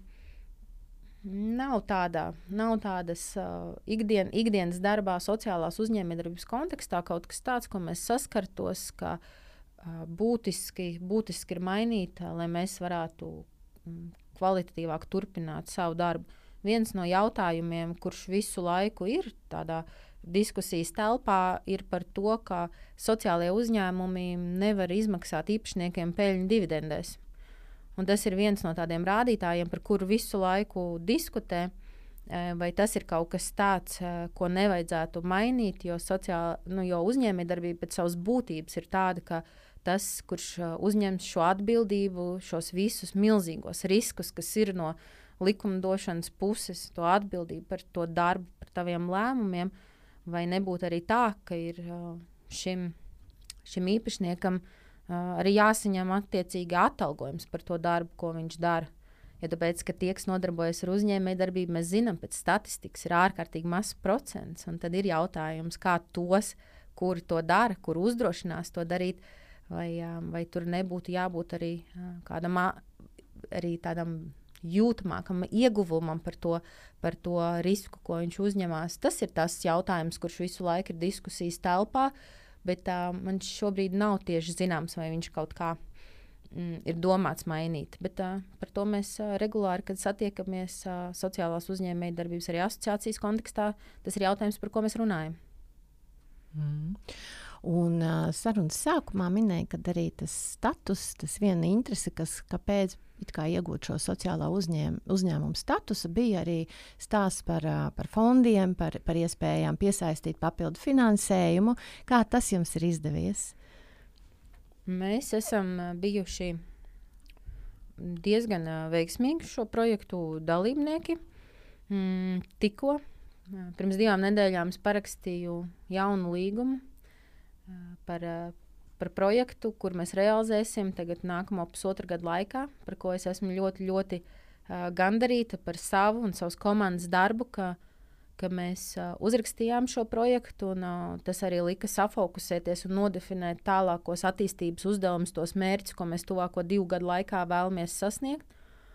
Nav, tādā, nav tādas uh, ikdien, ikdienas darbā, sociālās uzņēmējdarbības kontekstā kaut kas tāds, ko mēs saskartos, ka uh, būtiski, būtiski ir mainīt, uh, lai mēs varētu um, kvalitatīvāk turpināt savu darbu. Viens no jautājumiem, kurš visu laiku ir tādā diskusijas telpā, ir par to, ka sociālajie uzņēmumi nevar izmaksāt īpašniekiem peļņu dividendēs. Un tas ir viens no tādiem rādītājiem, par kuru visu laiku diskutē, vai tas ir kaut kas tāds, ko nevajadzētu mainīt, jo, sociāla, nu, jo uzņēmējdarbība pēc savas būtības ir tāda, ka tas, kurš uzņems šo atbildību, šos visus milzīgos riskus, kas ir no likumdošanas puses, to atbildību par to darbu, par taviem lēmumiem, vai nebūtu arī tā, ka ir šim, šim īpašniekam arī jāsaņem attiecīgi atalgojums par to darbu, ko viņš dara. Jo tāpēc, ka tie, kas nodarbojas ar uzņēmējdarbību, mēs zinām, pēc statistikas ir ārkārtīgi mazs procents, un tad ir jautājums, kā tos, kuri to dara, kur uzdrošinās to darīt, vai, vai tur nebūtu jābūt arī kādam arī tādam jūtamākam ieguvumam par to, par to risku, ko viņš uzņemās. Tas ir tas jautājums, kurš visu laiku ir diskusijas telpā, bet uh, man šobrīd nav tieši zināms, vai viņš kaut kā mm, ir domāts mainīt. Bet uh, par to mēs uh, regulāri, kad satiekamies uh, sociālās uzņēmējdarbības arī asociācijas kontekstā, tas ir jautājums, par ko mēs runājam. Mm. Un uh, sarunas sākumā minēja, ka arī tas status, tas viena interese, kas kāpēc it kā iegūt šo sociālā uzņēm, uzņēmuma statusu, bija arī stāsts par, uh, par fondiem, par, par iespējām piesaistīt papildu finansējumu. Kā tas jums ir izdevies? Mēs esam bijuši diezgan uh, veiksmīgi šo projektu dalībnieki. Mm, tikko uh, pirms divām nedēļām es parakstīju jaunu līgumu Par, par projektu, kur mēs realizēsim tagad nākamo pusotru gadu laikā, par ko es esmu ļoti, ļoti uh, gandarīta par savu un savas komandas darbu, ka, ka mēs uh, uzrakstījām šo projektu, un uh, tas arī lika safokusēties un nodefinēt tālākos attīstības uzdevumus, tos mērķus, ko mēs tuvāko divu gadu laikā vēlamies sasniegt.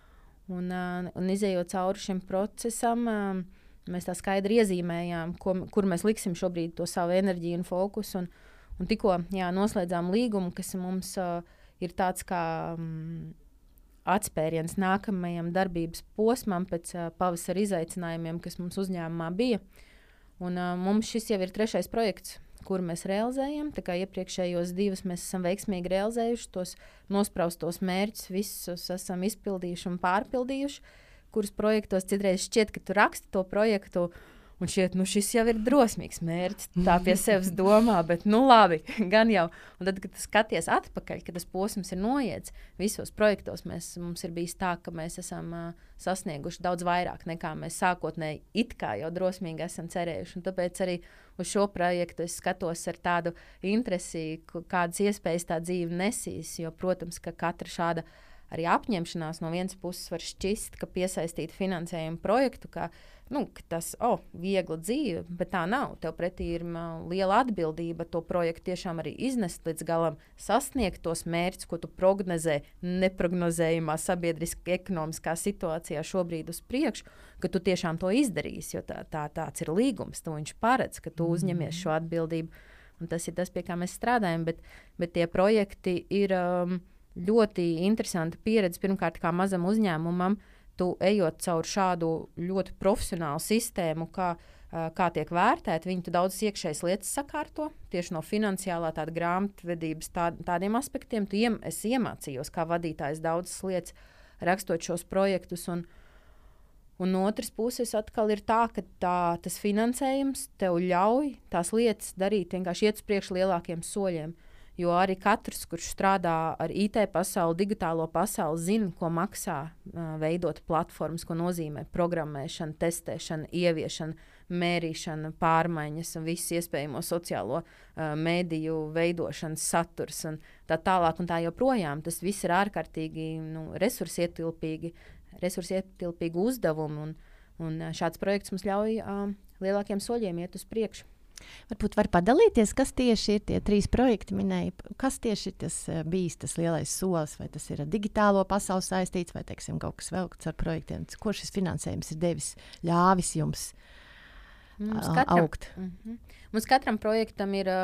Un, uh, un izējot cauri šim procesam, uh, mēs tā skaidri iezīmējām, ko, kur mēs liksim šobrīd to savu enerģiju un fokusu. Un, Un tikko jā, noslēdzām līgumu, kas mums uh, ir tāds kā um, atspēriens nākamajam darbības posmam pēc uh, pavasara izaicinājumiem, kas mums uzņēmumā bija. Un, uh, mums šis jau ir trešais projekts, kuru mēs realizējam. Tā kā iepriekšējos divus mēs esam veiksmīgi realizējuši, tos nospraustos mērķus visus esam izpildījuši un pārpildījuši, kurus projektos citreiz šķiet, ka tu raksti to projektu, un šiet, nu šis jau ir drosmīgs mērķis, tā pie sevis domā, bet nu labi, gan jau. Un tad, kad tu skaties atpakaļ, kad tas posms ir noiets, visos projektos mēs, mums ir bijis tā, ka mēs esam uh, sasnieguši daudz vairāk, nekā mēs sākotnēji it kā jau drosmīgi esam cerējuši. Un tāpēc arī uz šo projektu es skatos ar tādu interesi, kādas iespējas tā dzīve nesīs, jo, protams, ka katra šāda arī apņemšanās no vienas puses var šķist, ka piesaistīt finansējumu projektu, ka, nu, ka tas, oh, viegla dzīve, bet tā nav. Tev pretī ir uh, liela atbildība to projektu tiešām arī iznest līdz galam, sasniegt tos mērķus, ko tu prognozē neprognozējumā sabiedriski ekonomiskā situācijā šobrīd uz priekšu, ka tu tiešām to izdarīsi, jo tā, tā, tāds ir līgums, tu viņš paredz, ka tu uzņemies šo atbildību. Un tas ir tas, pie kā mēs strādājam, bet, bet tie projekti ir um, ļoti interesanta pieredze. Pirmkārt, kā mazam uzņēmumam, tu ejot cauri šādu ļoti profesionālu sistēmu, kā, uh, kā tiek vērtēt, viņi tu daudzas iekšējas lietas sakārto, tieši no finansiālā tāda grāmatvedības tā, tādiem aspektiem. Tu iem, es iemācījos, kā vadītājs daudzas lietas, rakstot šos projektus, un, un no otras puses atkal ir tā, ka tā, tas finansējums tev ļauj tās lietas darīt, vienkārši iet uz priekšu lielākiem soļiem. Jo arī katrs, kurš strādā ar I T pasauli, digitālo pasauli, zina, ko maksā uh, veidot platformas, ko nozīmē programmēšana, testēšana, ieviešana, mērīšana, pārmaiņas un visu iespējamo sociālo uh, mēdīju veidošanas saturs un tā tālāk un tā joprojām. Tas viss ir ārkārtīgi nu, resursietilpīgi, resursietilpīgi uzdevumi, un, un šāds projekts mums ļauj uh, lielākiem soļiem iet uz priekšu. Varbūt var padalīties, kas tieši ir tie trīs projekti minēja, kas tieši ir tas bijis tas lielais solis, vai tas ir ar digitālo pasauli saistīts, vai, teiksim, kaut kas vēl ar projektiem, ko šis finansējums ir devis, ļāvis jums Mums uh, katram, augt? uh-huh. Mums katram projektam ir uh,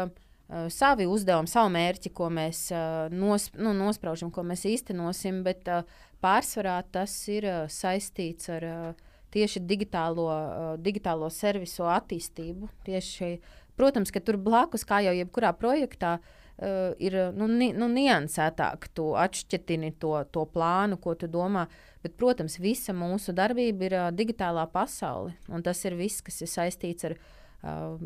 uh, savi uzdevumi, savu mērķi, ko mēs uh, nos, nu, nospraužam, ko mēs īstenosim, bet uh, pārsvarā tas ir uh, saistīts ar uh, tieši digitālo, uh, digitālo servisu attīstību. Tieši, protams, ka tur blakus, kā jau jebkurā projektā, uh, ir nu, ni, nu, niansētāk, tu atšķetini to, to plānu, ko tu domā. Bet, protams, visa mūsu darbība ir uh, digitālā pasaule. Un tas ir viss, kas ir saistīts ar uh,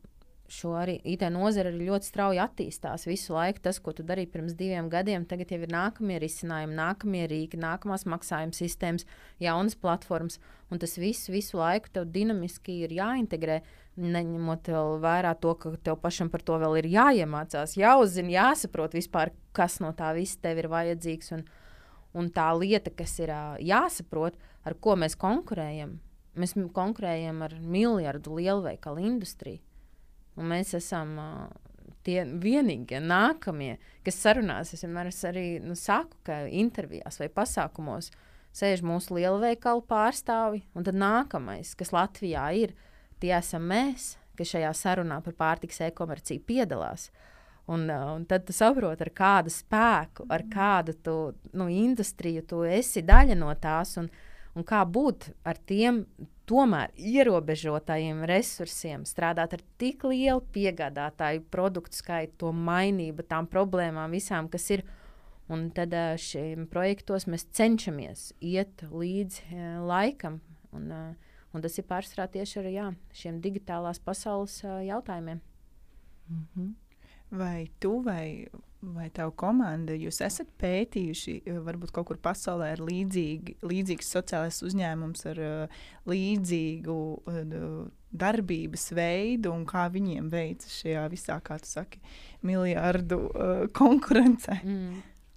šo arī I T nozari, arī ļoti strauji attīstās visu laiku. Tas, ko tu darīji pirms diviem gadiem, tagad jau ir nākamie risinājumi, nākamie rīki, nākamās maksājuma sistēmas, jaunas platformas. Un tas viss visu laiku tev dinamiski ir jāintegrē, neņemot vēl vērā to, ka tev pašam par to vēl ir jāiemācās, jāuzzina, jāsaprot vispār, kas no tā viss tev ir vajadzīgs. Un, un tā lieta, kas ir jāsaprot, ar ko mēs konkurējam, mēs konkurējam ar miljardu lielveikalu industriju. Un mēs esam uh, tie vienīgie, nākamie, kas sarunās. Es vienmēr es arī nu, saku, ka intervijās vai pasākumos sēž mūsu lielveikalu pārstāvi, un tad nākamais, kas Latvijā ir, tie esam mēs, kas šajā sarunā par pārtikas e-komerciju piedalās. Un, uh, un tad tu saproti, ar kādu spēku, ar kādu tu, nu, industriju tu esi daļa no tās, un, un kā būt ar tiem tomēr ierobežotajiem resursiem, strādāt ar tik lielu piegādātāju produktu skaitu, to mainību, tām problēmām visām, kas ir. Un tad šiem projektos mēs cenšamies iet līdzi laikam. Un, un tas ir pārsvarā tieši ar jā, šiem digitālās pasaules jautājumiem. Mm-hmm. Vai tu vai, vai tavu komanda, jūs esat pētījuši varbūt kaut kur pasaulē ar līdzīgi, līdzīgs sociālais uzņēmums ar uh, līdzīgu uh, darbības veidu un kā viņiem veicas šajā visā, kā tu saki, miljardu uh, konkurencē? Mm.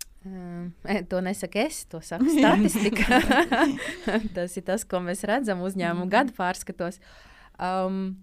Uh, to nesaka es, to saka statistika. Tas ir tas, ko mēs redzam uzņēmumu mm. gadu pārskatos. Um,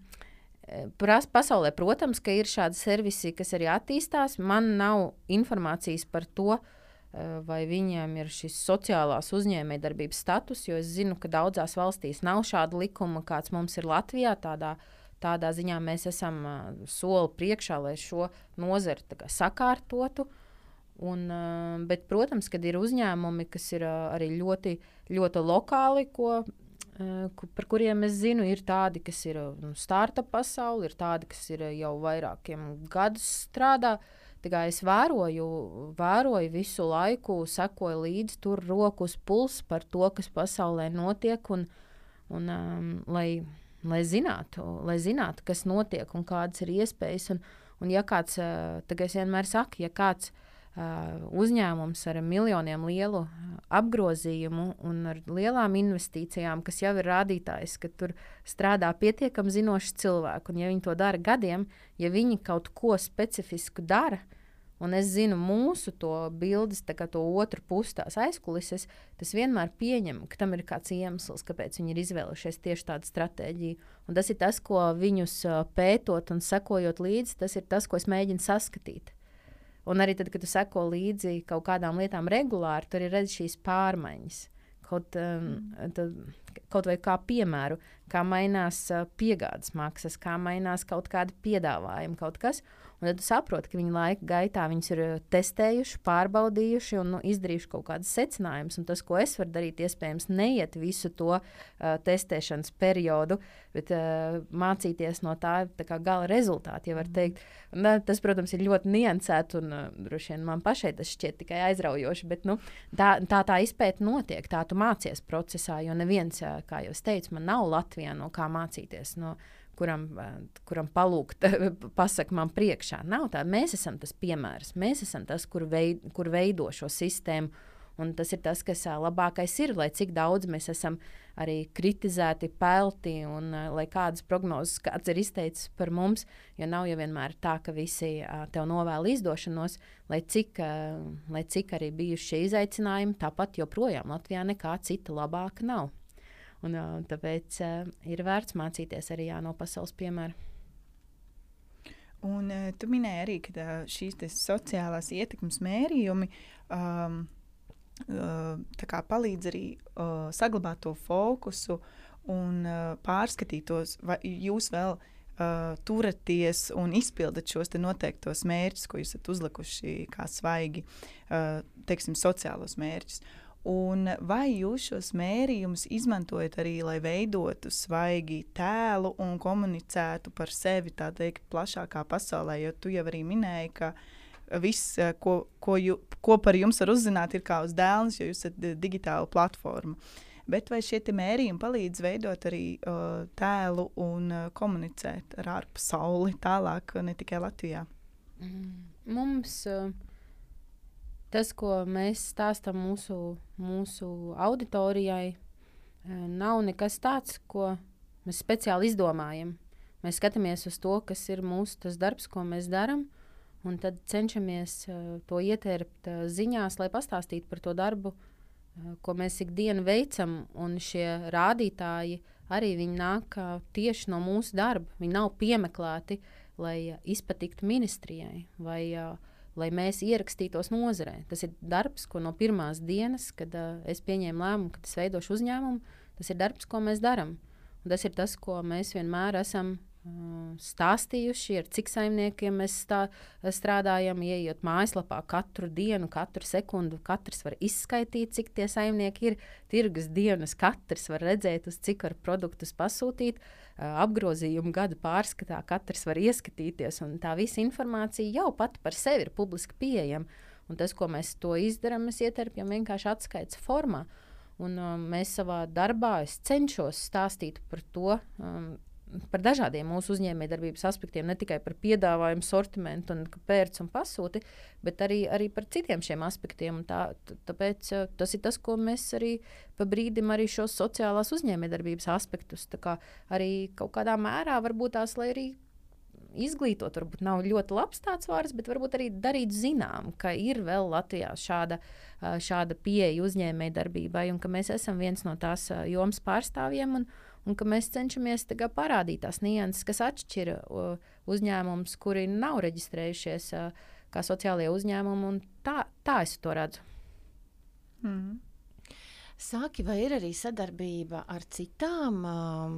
Pasaulē, protams, ka ir šādi servisi, kas arī attīstās. Man nav informācijas par to, vai viņiem ir šis sociālās uzņēmējdarbības status, jo es zinu, ka daudzās valstīs nav šāda likuma, kāds mums ir Latvijā. Tādā, tādā ziņā mēs esam soli priekšā, lai šo nozari tā kā sakārtotu. Un, bet, protams, kad ir uzņēmumi, kas ir arī ļoti, ļoti lokāli, ko par kuriem es zinu, ir tādi, kas ir nu, startup pasauli, ir tādi, kas ir jau vairākiem gadus strādā. Tā kā es vēroju, vēroju visu laiku, sekoju līdzi, tur roku uz pulsa par to, kas pasaulē notiek, un, un um, lai, lai, zinātu, lai zinātu, kas notiek un kādas ir iespējas. Un, un ja kāds, tagad es vienmēr saku, ja kāds Uh, uzņēmums ar miljoniem lielu apgrozījumu un ar lielām investīcijām, kas jau ir rādītājs, ka tur strādā pietiekami zinoši cilvēki. Un ja viņi to dara gadiem, ja viņi kaut ko specifisku dara, un es zinu mūsu to bildes, tā kā to otru pusi tās aizkulises, tas vienmēr pieņem, ka tam ir kāds iemesls, kāpēc viņi ir izvēlušies tieši tādu stratēģiju. Un tas ir tas, ko viņus pētot un sekojot līdzi, tas ir tas, ko es mēģinu saskatīt. Un arī tad, kad tu seko līdzi kaut kādām lietām regulāri, tur ir redz šīs pārmaiņas. Kaut, um, tad, kaut vai kā piemēru, kā mainās uh, piegādes maksas, kā mainās kaut kādi piedāvājumi, kaut kas. Un tad tu saproti, ka viņi laika gaitā viņus ir testējuši, pārbaudījuši un nu, izdarījuši kaut kādas secinājumus. Un tas, ko es varu darīt, iespējams, neiet visu to uh, testēšanas periodu, bet uh, mācīties no tā, tā kā gala rezultāti, ja var teikt. Un, uh, tas, protams, ir ļoti niansēts un uh, droši vien man pašai tas šķiet tikai aizraujoši, bet nu, tā, tā tā izpēta notiek, tā tu mācies procesā, jo neviens, uh, kā jau es teicu, man nav Latvijā no kā mācīties, no kuram, kuram palūgt, pasaka man priekšā. Nav tā, mēs esam tas piemērs, mēs esam tas, kur, veid, kur veido šo sistēmu, un tas ir tas, kas labākais ir, lai cik daudz mēs esam arī kritizēti, pelti, un lai kādas prognozes kāds ir izteicis par mums, jo nav jau vienmēr tā, ka visi tev novēl izdošanos, lai cik, lai cik arī bijuši šie izaicinājumi, tāpat joprojām Latvijā nekā cita labāka nav. Un, uh, tāpēc uh, ir vērts mācīties arī jā, no pasaules piemēra. Un uh, tu minēji arī, ka uh, šīs sociālās ietekmes mērījumi um, uh, tā kā palīdz arī uh, saglabāt to fokusu un uh, pārskatīt tos. Vai jūs vēl uh, turaties un izpildat šos te noteiktos mērķus, ko jūs esat uzlikuši kā svaigi, uh, teiksim, sociālos mērķus. Un vai jūs šos mērījumus izmantojat arī, lai veidotu svaigi tēlu un komunicētu par sevi, tā teikt, plašākā pasaulē? Jo tu jau arī minēji, ka viss, ko, ko, ju, ko par jums var uzzināt, ir kā uz dēlnes, jo jūs esat digitāla platforma. Bet vai šie mērījumi palīdz veidot arī uh, tēlu un uh, komunicēt ar ārpasauli tālāk, ne tikai Latvijā? Mm. Mums... Uh... Tas, ko mēs stāstam mūsu, mūsu auditorijai, nav nekas tāds, ko mēs speciāli izdomājam. Mēs skatāmies uz to, kas ir mūsu tas darbs, ko mēs darām, un tad cenšamies uh, to ietērpt uh, ziņās, lai pastāstītu par to darbu, uh, ko mēs ikdienu veicam. Un šie rādītāji arī viņi nāk uh, tieši no mūsu darba. Viņi nav piemeklēti, lai uh, izpatiktu ministrijai vai uh, lai mēs ierakstītos nozarē. Tas ir darbs, ko no pirmās dienas, kad uh, es pieņēmu lēmumu, kad es veidošu uzņēmumu, tas ir darbs, ko mēs darām. Un tas ir tas, ko mēs vienmēr esam uh, stāstījuši, ar cik saimniekiem mēs stā, strādājam, ieiet mājaslapā katru dienu, katru sekundu, katrs var izskaitīt, cik tie saimnieki ir, tirgus dienas, katrs var redzēt, uz cik var produktus pasūtīt, apgrozījumu gadu pārskatā katrs var ieskatīties, un tā visa informācija jau pat par sevi ir publiski pieejama. Un tas, ko mēs to izdarām, mēs ieterpjam vienkārši atskaites formā. Un um, mēs savā darbā, es cenšos stāstīt par to, um, par dažādiem mūsu uzņēmējdarbības aspektiem, ne tikai par piedāvājumu, sortimentu un pērc un pasūti, bet arī, arī par citiem šiem aspektiem. Un tā, tāpēc tas ir tas, ko mēs arī pa brīdim arī šos sociālās uzņēmējdarbības aspektus, tā kā arī kaut kādā mērā varbūt tās, lai arī izglītot, varbūt nav ļoti labs tāds vārds, bet varbūt arī darīt zinām, ka ir vēl Latvijā šāda, šāda pieeja uzņēmējdarbībai un ka mēs esam viens no tās jomas pārstāvjiem un un ka mēs cenšamies parādīt tās nianses, kas atšķira uh, uzņēmumus, kuri nav reģistrējušies uh, kā sociālie uzņēmumi, un tā, tā es to redzu. Mm. Saki, vai ir arī sadarbība ar citām um,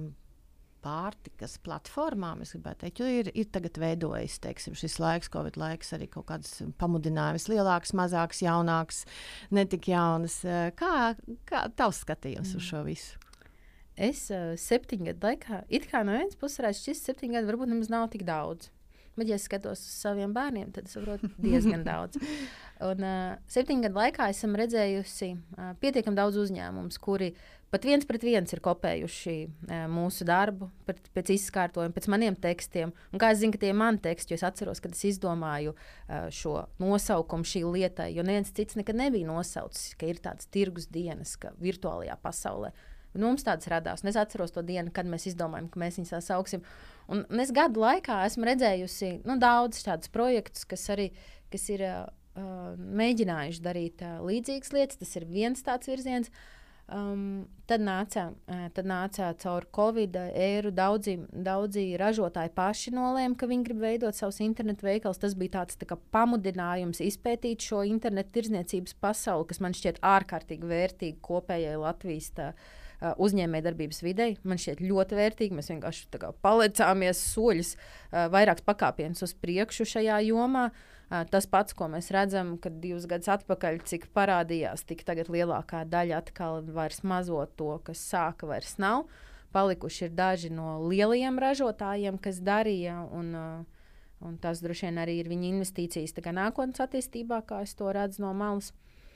pārtikas platformām? Es gribētu teikt, jo ir, ir tagad veidojis, teiksim, šis laiks, Covid laiks, arī kaut kādas pamudinājumas, lielāks, mazāks, jaunāks, netik jaunas. Kā, kā tavs skatījums mm. uz šo visu? Es uh, septiņu gadu laikā, it kā no vienas puses varētu šķist, septiņu gadu varbūt nemaz nav tik daudz. Bet, ja es skatos uz saviem bērniem, tad es saprotu diezgan daudz. Un uh, septiņu gadu laikā esam redzējusi uh, pietiekami daudz uzņēmumus, kuri pat viens pret viens ir kopējuši uh, mūsu darbu pēc, pēc izskārtojuma, pēc maniem tekstiem. Un kā es zinu, ka tie ir mani teksti, jo es atceros, kad es izdomāju uh, šo nosaukumu šī lietai, jo neviens cits nekad nebija nosaucis, ka ir tāds tirgus dienas, ka virtuālajā pasaulē. Un mums tādas radās. Un es atceros to dienu, kad mēs izdomājam, ka mēs viņus tā sauksim. Un, un es gadu laikā esmu redzējusi nu, daudz tādus projektus, kas arī kas ir uh, mēģinājuši darīt uh, līdzīgas lietas. Tas ir viens tāds virziens. Um, tad, nāca, uh, tad nāca caur Covid ēru daudzi, daudzi ražotāji paši nolēma, ka viņi grib veidot savus internetu veikalus. Tas bija tāds tā kā pamudinājums izpētīt šo internetu tirdzniecības pasauli, kas man šķiet ārkārtīgi vērtīgi kopējai Latvijas tā, Uh, uzņēmējdarbības videi. Man šķiet ļoti vērtīgi. Mēs vienkārši tā kā palecāmies soļus, uh, vairākus pakāpienus uz priekšu šajā jomā. Uh, tas pats, ko mēs redzam, kad divus gadus atpakaļ, cik parādījās, tik tagad lielākā daļa atkal vairs mazo to, kas sāka, vairs nav. Palikuši ir daži no lielajiem ražotājiem, kas darīja, un, uh, un tas droši vien arī ir viņa investīcijas tā kā nākotnes attīstībā, kā es to redzu no malas.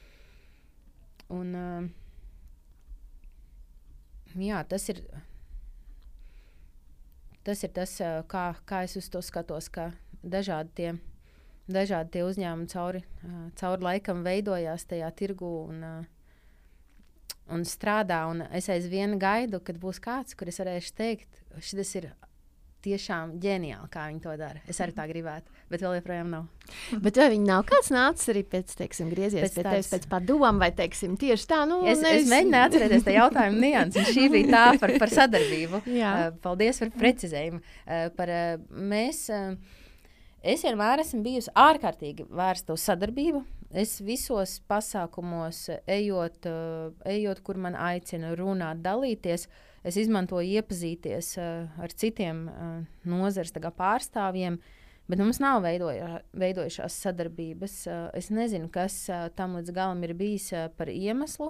Un... Uh, Jā, tas ir tas, ir tas kā, kā es uz to skatos, ka dažādi tie, dažādi tie uzņēmumi cauri, cauri laikam veidojās tajā tirgu un, un strādā. Un es aizvien gaidu, kad būs kāds, kur es varēšu teikt, šis ir tiešām ģeniāli, kā viņi to dara. Es arī tā gribētu, bet vēl joprojām nav. Bet vai viņi nav kāds nācis arī pēc, teiksim, griezies pēc, pēc tevis pēc padomu, vai, teiksim, tieši tā, nu... Es, nevis... es mēģināju atcerēties tā jautājumu nianses, un šī bija tā par, par sadarbību. Uh, paldies par precizējumu. Uh, par, uh, mēs, uh, es vienmēr esmu bijusi ārkārtīgi vērsta uz sadarbību. Es visos pasākumos, ejot, uh, ejot, kur man aicina runāt, dalīties, es izmantoju iepazīties uh, ar citiem uh, nozares pārstāvjiem, bet mums nav veidoja, veidojušās sadarbības. Uh, es nezinu, kas uh, tam līdz galam ir bijis uh, par iemeslu,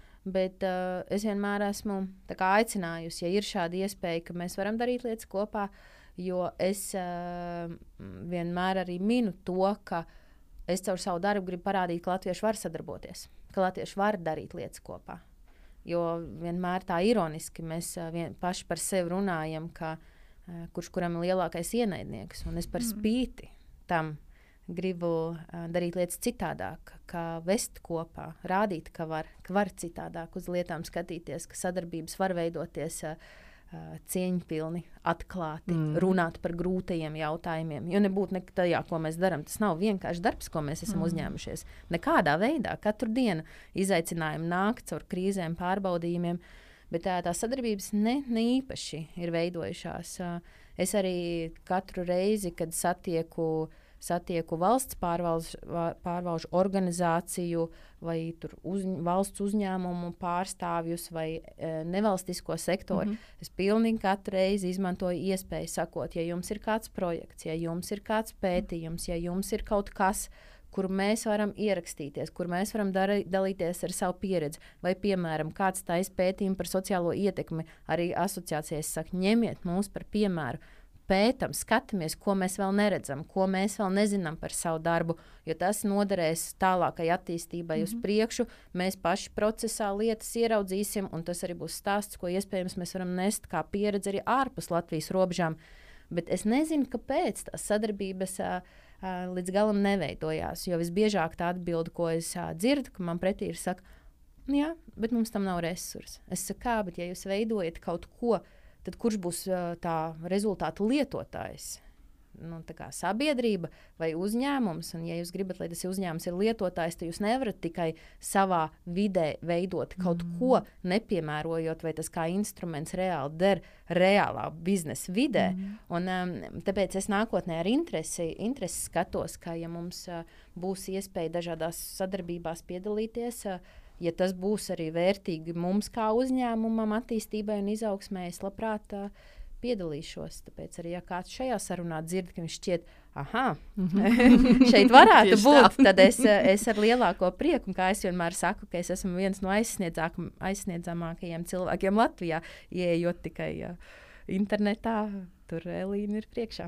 bet uh, es vienmēr esmu tā kā aicinājusi, ja ir šāda iespēja, ka mēs varam darīt lietas kopā, jo es uh, vienmēr arī minu to, ka es caur savu darbu gribu parādīt, ka latvieši var sadarboties, ka latvieši var darīt lietas kopā. Jo vienmēr tā ironiski mēs uh, vien, paši par sevi runājam, ka uh, kurš kuram ir lielākais ienaidnieks. Un es par spīti tam gribu uh, darīt lietas citādāk, kā vest kopā, rādīt, ka var, ka var citādāk uz lietām skatīties, ka sadarbības var veidoties uh, uh, cieņpilni, atklāti, mm. runāt par grūtajiem jautājumiem. Jo nebūtu nekā tajā, ko mēs darām. Tas nav vienkārši darbs, ko mēs esam mm. uzņēmušies. Nekādā veidā. Katru dienu izaicinājumi nāk caur krīzēm, pārbaudījumiem, bet tā, tā sadarbības ne, ne īpaši ir veidojušās. Uh, es arī katru reizi, kad satieku satieku valsts pārvalžu, pārvalžu organizāciju vai tur uz, valsts uzņēmumu pārstāvjus vai e, nevalstisko sektoru. Mm-hmm. Es pilnīgi katru reizi izmantoju iespēju sakot, ja jums ir kāds projekts, ja jums ir kāds pētījums, ja jums ir kaut kas, kur mēs varam ierakstīties, kur mēs varam darī, dalīties ar savu pieredzi, vai, piemēram, kāds tais pētījumi par sociālo ietekmi, arī asociācijas saka, ņemiet mūs par piemēru, pētam, skatāmies, ko mēs vēl neredzam, ko mēs vēl nezinām par savu darbu, jo tas noderēs tālākai attīstībai mm-hmm. uz priekšu. Mēs paši procesā lietas ieraudzīsim, un tas arī būs stāsts, ko iespējams mēs varam nest kā pieredzi arī ārpus Latvijas robežām. Bet es nezinu, kāpēc tās sadarbības ā, ā, līdz galam neveidojās, jo visbiežāk tā atbilde, ko es ā, dzirdu, ka man pretī ir saka, jā, bet mums tam nav resursi. Es saku, kā, bet ja jūs veidojat kaut ko, tad kurš būs uh, tā rezultātu lietotājs? Nu, tā kā sabiedrība vai uzņēmums, un ja jūs gribat, lai tas uzņēmums ir lietotājs, tad jūs nevarat tikai savā vidē veidot kaut mm. ko, nepiemērojot, vai tas kā instruments reāli der reālā biznesa vidē. Mm. Un, um, tāpēc es nākotnē ar interesi, interesi skatos, ka ja mums uh, būs iespēja dažādās sadarbībās piedalīties, uh, ja tas būs arī vērtīgi mums kā uzņēmumam, attīstībai un izaugsmē, es labprāt uh, piedalīšos. Tāpēc arī, ja kāds šajā sarunā dzird, ka viņš šķiet, aha, mm-hmm. šeit varētu būt, tad es, es ar lielāko prieku, un kā es vienmēr saku, ka es esmu viens no aizsniedzamākajiem cilvēkiem Latvijā, ieejot tikai uh, internetā, tur Elīna ir priekšā.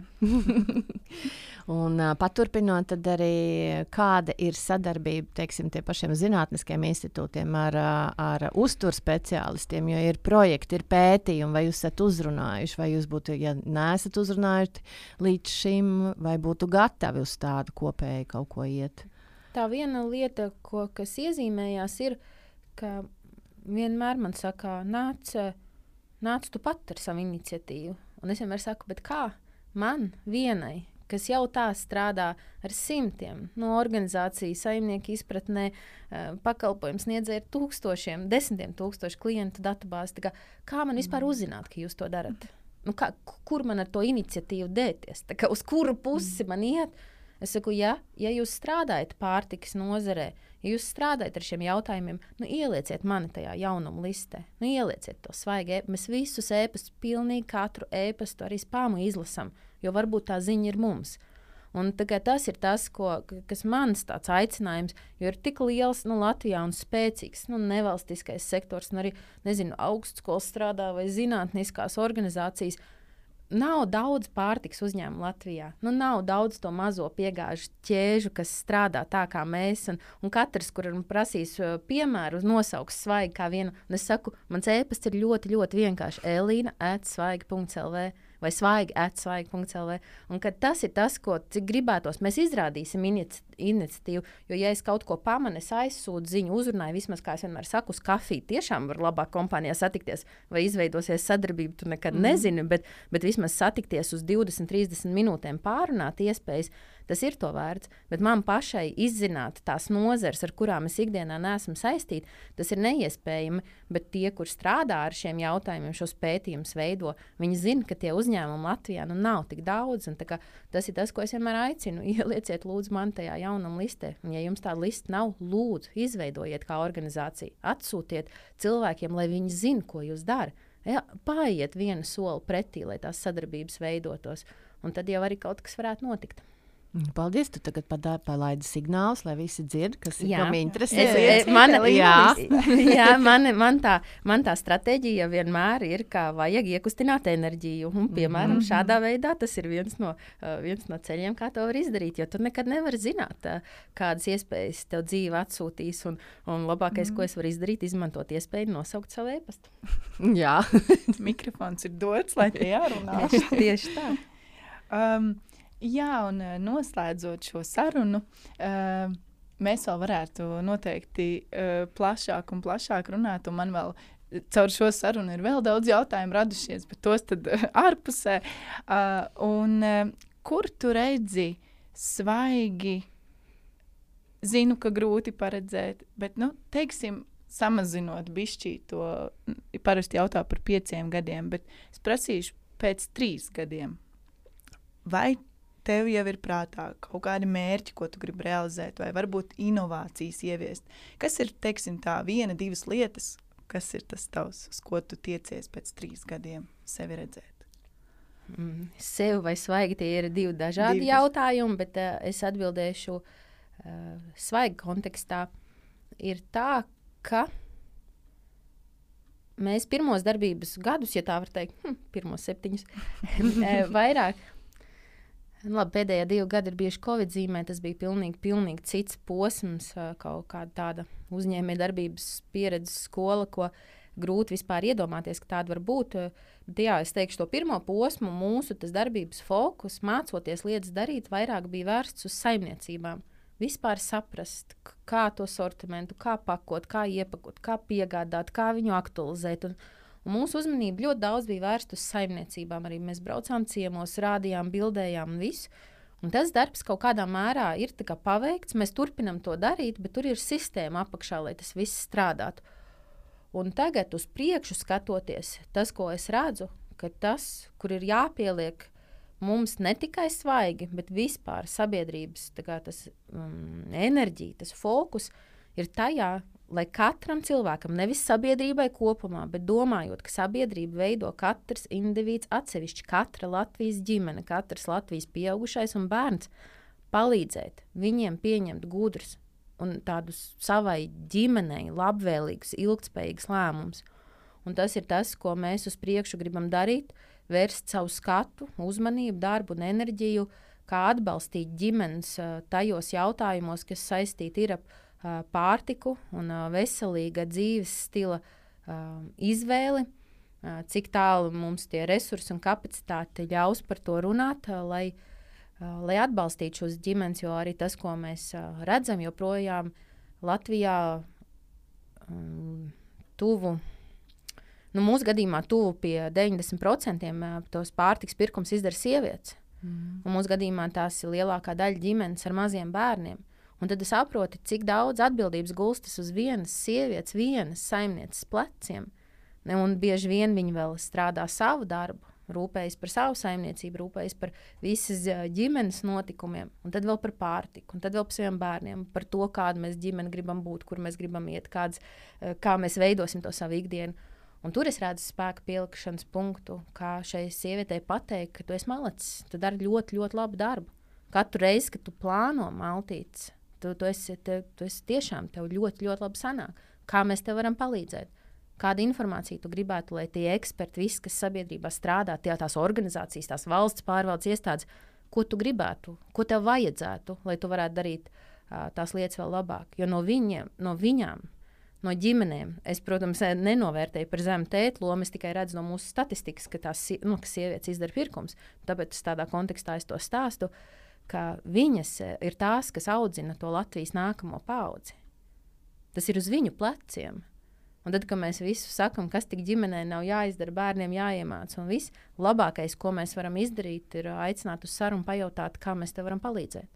Un uh, paturpinot, tad arī kāda ir sadarbība, teiksim, tie pašiem zinātniskiem institūtiem ar, ar uzturspeciālistiem, jo ir projekti, ir pētījumi, vai jūs esat uzrunājuši, vai jūs būtu, ja neesat uzrunājuši līdz šim, vai būtu gatavi uz tādu kopēju kaut ko iet? Tā viena lieta, ko, kas iezīmējās, ir, ka vienmēr man saka, nāc, nāc tu pat ar savu iniciatīvu. Un es vienmēr saku, bet kā man vienai, kas jau tā strādā ar simtiem no organizāciju saimnieku izpratnē, pakalpojums sniedzēja ar tūkstošiem, desmitiem tūkstošu klientu datubāzi. Kā, kā man vispār uzzināt, ka jūs to darat? Nu, kā, kur man ar to iniciatīvu dēties? Tā kā, uz kuru pusi man iet? Es saku, ja, ja jūs strādājat pārtikas nozarē, ja jūs strādājat ar šiem jautājumiem, nu ielieciet mani tajā jaunumu listē, nu ielieciet to svaigi. Mēs visus ēpastus, pilnīgi katru ēpastu arī spāmu izlasam, jo varbūt tā ziņa ir mums. Un tas ir tas, ko, kas mans tāds aicinājums, jo ir tik liels nu, Latvijā un spēcīgs nu, nevalstiskais sektors, un arī, nezinu, augstskolas strādā vai zinātniskās organizācijas. Nav daudz pārtikas uzņēmumu Latvijā. Nu, nav daudz to mazo piegāžu ķēžu, kas strādā tā kā mēs. Un, un katrs, kuram prasīs piemēru, nosauks svaigi kā vienu. Un es saku, mans ēpasts ir ļoti, ļoti vienkārši. Elīna at svaigi punkts el vē vai svaigi at svaigi punkts el vē. Un kad tas ir tas, ko cik gribētos, mēs izrādīsim inici, iniciatīvu. Jo, ja es kaut ko pamanu, es aizsūtu ziņu, uzrunāju, vismaz, kā es vienmēr saku, uz kafiju tiešām var labāk kompānijā satikties vai izveidosies sadarbība, tu nekad mm. nezini, bet, bet vismaz satikties uz divdesmit trīsdesmit minūtēm pārunāt iespējas, tas ir to vērts. Bet man pašai izzināt tās nozares, ar kurām es ikdienā neesmu saistīta, tas ir neiespējami, bet tie, kur strādā ar šiem jautājumiem, šos pētījumus veido, viņi zina, ka tie uzņēmumi Latvijā nu nav tik daudz, un tā kā, tas ir tas, ko es vienmēr aicinu, ielieciet lūdzu man tajā jaunuma listē, un ja jums tāda lista nav, lūdzu, izveidojiet kā organizācija, atsūtiet cilvēkiem, lai viņi zina, ko jūs dara. ja, paiet vienu soli pretī, lai tās sadarbības veidotos. Un tad jau arī kaut kas varētu notikt. Paldies, tu tagad padā- palaidi signālus, lai visi dzird, kas ir Jā. kam interesē. Es, e, man, Jā. jā, man, man, tā, man tā stratēģija vienmēr ir, ka vajag iekustināt enerģiju. Un, piemēram, Mhm. šādā veidā tas ir viens no, uh, viens no ceļiem, kā to var izdarīt. Jo tu nekad nevari zināt, uh, kādas iespējas tev dzīve atsūtīs. Un, un labākais, Mhm. ko es varu izdarīt, izmantot iespēju nosaukt savu e-pastu. Jā. Mikrofons ir dots, lai te jārunā. Tieši, tieši tā. Um, jā, un uh, noslēdzot šo sarunu, uh, mēs vēl varētu noteikti uh, plašāk un plašāk runāt, un man vēl caur šo sarunu ir vēl daudz jautājumu radušies, bet tos tad uh, ārpusē. Uh, un uh, kur tu redzi svaigi? Zinu, ka grūti paredzēt, bet, nu, teiksim, samazinot bišķī to, parasti jautā par pieciem gadiem, bet es prasīšu pēc trīs gadiem. Vai tev jau ir prātā kaut kādi mērķi, ko tu gribi realizēt, vai varbūt inovācijas ieviest? Kas ir, teiksim, tā viena, divas lietas, kas ir tas tavs, uz ko tu tiecies pēc trīs gadiem sevi redzēt? Mm, sev vai svaigi tie ir divi dažādi Divi. jautājumi, bet uh, es atbildēšu uh, svaigi kontekstā. Ir tā, ka mēs pirmos darbības gadus, ja tā var teikt, hm, pirmos septiņus, eh, vairāk. Nu, labi, pēdējie divi gadi ir bijuši Covid zīmē, tas bija pilnīgi, pilnīgi cits posms, ā, kaut kāda tāda uzņēmējdarbības pieredzes skola, ko grūti vispār iedomāties, ka tāda var būt. Bet, jā, es teikšu, to pirmo posmu mūsu tas darbības fokus, mācoties lietas darīt, vairāk bija vērsts uz saimniecībām. Vispār saprast, k- kā to sortimentu, kā pakot, kā iepakot, kā piegādāt, kā viņu aktualizēt. Un, un mūsu uzmanība ļoti daudz bija vērsta uz saimniecībām. Arī mēs braucām ciemos, rādījām, bildējām un visu. Un tas darbs kaut kādā mērā ir tā kā paveikts. Mēs turpinām to darīt, bet tur ir sistēma apakšā, lai tas viss strādātu. Un tagad uz priekšu skatoties, tas, ko es redzu, ka tas, kur ir jāpieliek mums ne tikai svaigi, bet vispār sabiedrības tā kā tas um, enerģija, tas fokus ir tajā, lai katram cilvēkam, nevis sabiedrībai kopumā, bet domājot, ka sabiedrību veido katrs indivīds atsevišķi, katra Latvijas ģimene, katrs Latvijas pieaugušais un bērns, palīdzēt viņiem pieņemt gudrus un tādus savai ģimenei labvēlīgus, ilgtspējīgus lēmumus. Un tas ir tas, ko mēs uz priekšu gribam darīt, vērst savu skatu, uzmanību, darbu un enerģiju, kā atbalstīt ģimenes ā, tajos jautājumos, kas saistīti ir ap ā, pārtiku un ā, veselīga dzīves stila ā, izvēli, ā, cik tālu mums tie resursi un kapacitāte ļaus par to runāt, ā, lai, ā, lai atbalstītu šos ģimenes, jo arī tas, ko mēs ā, redzam, joprojām Latvijā um, tuvu. Nu, mūsu gadījumā tuvu pie deviņdesmit procentiem tos pārtiks pirkums izdara sievietes. Mm. Un mūsu gadījumā tās ir lielākā daļa ģimenes ar maziem bērniem. Un tad es saprotu, cik daudz atbildības gulstas uz vienas sievietes, vienas saimnieces pleciem. Ne, un bieži vien viņi vēl strādā savu darbu, rūpējas par savu saimniecību, rūpējas par visas ģimenes notikumiem, un tad vēl par pārtiku, un tad vēl par saviem bērniem, par to, kādu mēs ģimeni gribam būt, kur mēs gribam iet, kāds, kā mēs veidosim to savu ikdienu. Un tur es redzu spēka pielikšanas punktu, kā šai sievietei pateikt, ka tu esi malacis, tu dari ļoti, ļoti labu darbu. Katru reizi, kad tu plāno maltītes, tu, tu, esi, te, tu esi tiešām tev ļoti, ļoti labi sanāk. Kā mēs tev varam palīdzēt? Kāda informācija tu gribētu, lai tie eksperti, visi, kas sabiedrībā strādā, tie tās organizācijas, tās valsts pārvaldes iestādes, ko tu gribētu, ko tev vajadzētu, lai tu varētu darīt uh, tās lietas vēl labāk? Jo no viņiem, no viņām, no ģimenēm. Es, protams, nenovērtēju par zemu tēta lomu, es tikai redzu no mūsu statistikas, ka tās nu, ka sievietes izdara pirkums. Tāpēc tādā kontekstā es to stāstu, ka viņas ir tās, kas audzina to Latvijas nākamo paudzi. Tas ir uz viņu pleciem. Un tad, kad mēs visu sakam, kas tik ģimenē nav jāizdara, bērniem jāiemāc un viss, labākais, ko mēs varam izdarīt, ir aicināt uz sarunu, pajautāt, kā mēs te varam palīdzēt.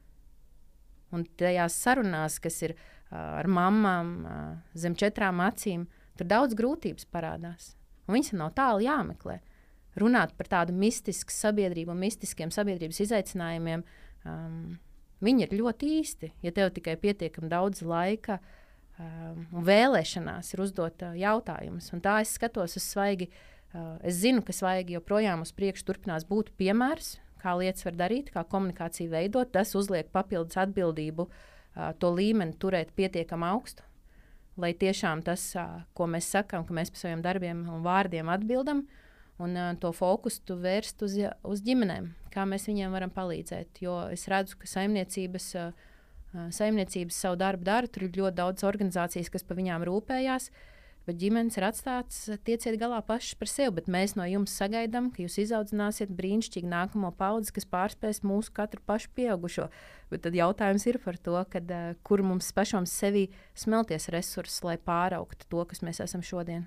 Un tajās sarunās, kas ir ar mamām, zem četrām acīm, tur daudz grūtības parādās. Un viņas nav tālu jāmeklē. Runāt par tādu mistisku sabiedrību un mistiskiem sabiedrības izaicinājumiem, um, viņi ir ļoti īsti. Ja tev tikai pietiekami daudz laika um, un vēlēšanās ir uzdot uh, jautājumus. Un tā es skatos uz Svaigi. Uh, es zinu, ka Svaigi joprojām uz priekšu turpinās būt piemērs, kā lietas var darīt, kā komunikāciju veidot. Tas uzliek papildus atbildību uh, to līmeni turēt pietiekami augstu, lai tiešām tas, uh, ko mēs sakām, ka mēs par saviem darbiem un vārdiem atbildam, un uh, to fokusu vērst uz, uz ģimenēm, kā mēs viņiem varam palīdzēt. Jo es redzu, ka saimniecības, uh, saimniecības savu darbu dara, tur ir ļoti daudz organizācijas, kas par viņām rūpējās, bet ģimenes ir atstātas, tieciet galā pašas par sevi, bet mēs no jums sagaidām, ka jūs izaudzināsiet brīnišķīgu nākamo paudzi, kas pārspēs mūsu katru pašu pieaugušo. Bet tad jautājums ir par to, kad, uh, kur mums pašam sevi smelties resursus, lai pāraugtu to, kas mēs esam šodien.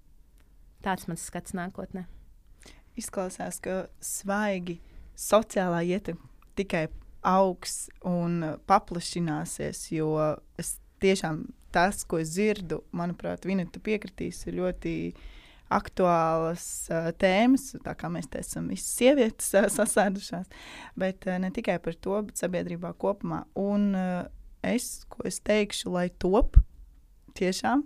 Tāds mans skats nākotnē. Izklausās, ka Svaigi sociālā ietekme tikai augs un paplašināsies, jo es tiešām tas, ko es dzirdu, manuprāt, Vineta piekritīs, ir ļoti aktuālas uh, tēmas, tā kā mēs te esam visas sievietes uh, sasēdušās, bet uh, ne tikai par to, bet sabiedrībā kopumā. Un uh, es, ko es teikšu, lai top tiešām.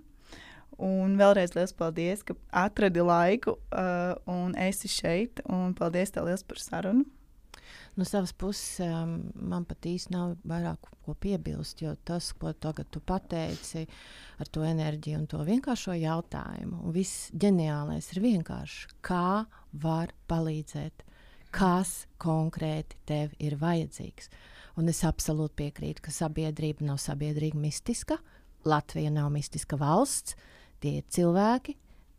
Un vēlreiz liels paldies, ka atradi laiku uh, un esi šeit. Un paldies tev liels par sarunu. No savas puses um, man pat īsti nav vairāk ko piebilst, jo tas, ko tagad tu pateici ar to enerģiju un to vienkāršo jautājumu, un viss ģeniālais ir vienkārši, kā var palīdzēt, kas konkrēti tev ir vajadzīgs. Un es absolūti piekrītu, ka sabiedrība nav sabiedrība mistiska, Latvija nav mistiska valsts. Tie ir cilvēki,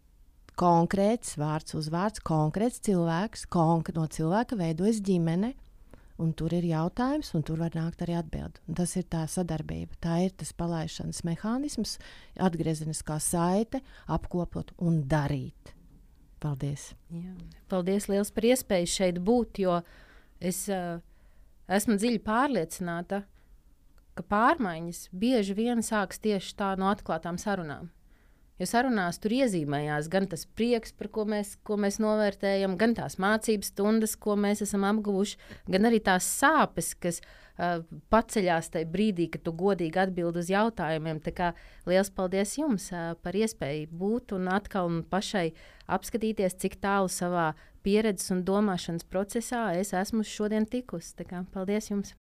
konkrēts vārds uzvārds, konkrēts cilvēks, konkr- no cilvēka veidojas ģimene, un tur ir jautājums, un tur var nākt arī atbildi. Un tas ir tā sadarbība, tā ir tas palaišanas mehānisms, atgriezeniskā saite, apkopot un darīt. Paldies! Jā. Paldies liels par iespēju šeit būt, jo es uh, esmu dziļi pārliecināta, ka pārmaiņas bieži vien sāks tieši tā no atklātām sarunām. Jo sarunās tur iezīmējās gan tas prieks, par ko mēs, ko mēs novērtējam, gan tās mācības stundas, ko mēs esam apguvuši, gan arī tās sāpes, kas uh, paceļās tajā brīdī, kad tu godīgi atbildi uz jautājumiem. Tā kā liels paldies jums uh, par iespēju būt un atkal un pašai apskatīties, cik tālu savā pieredzes un domāšanas procesā es esmu šodien tikusi. Tā kā paldies jums!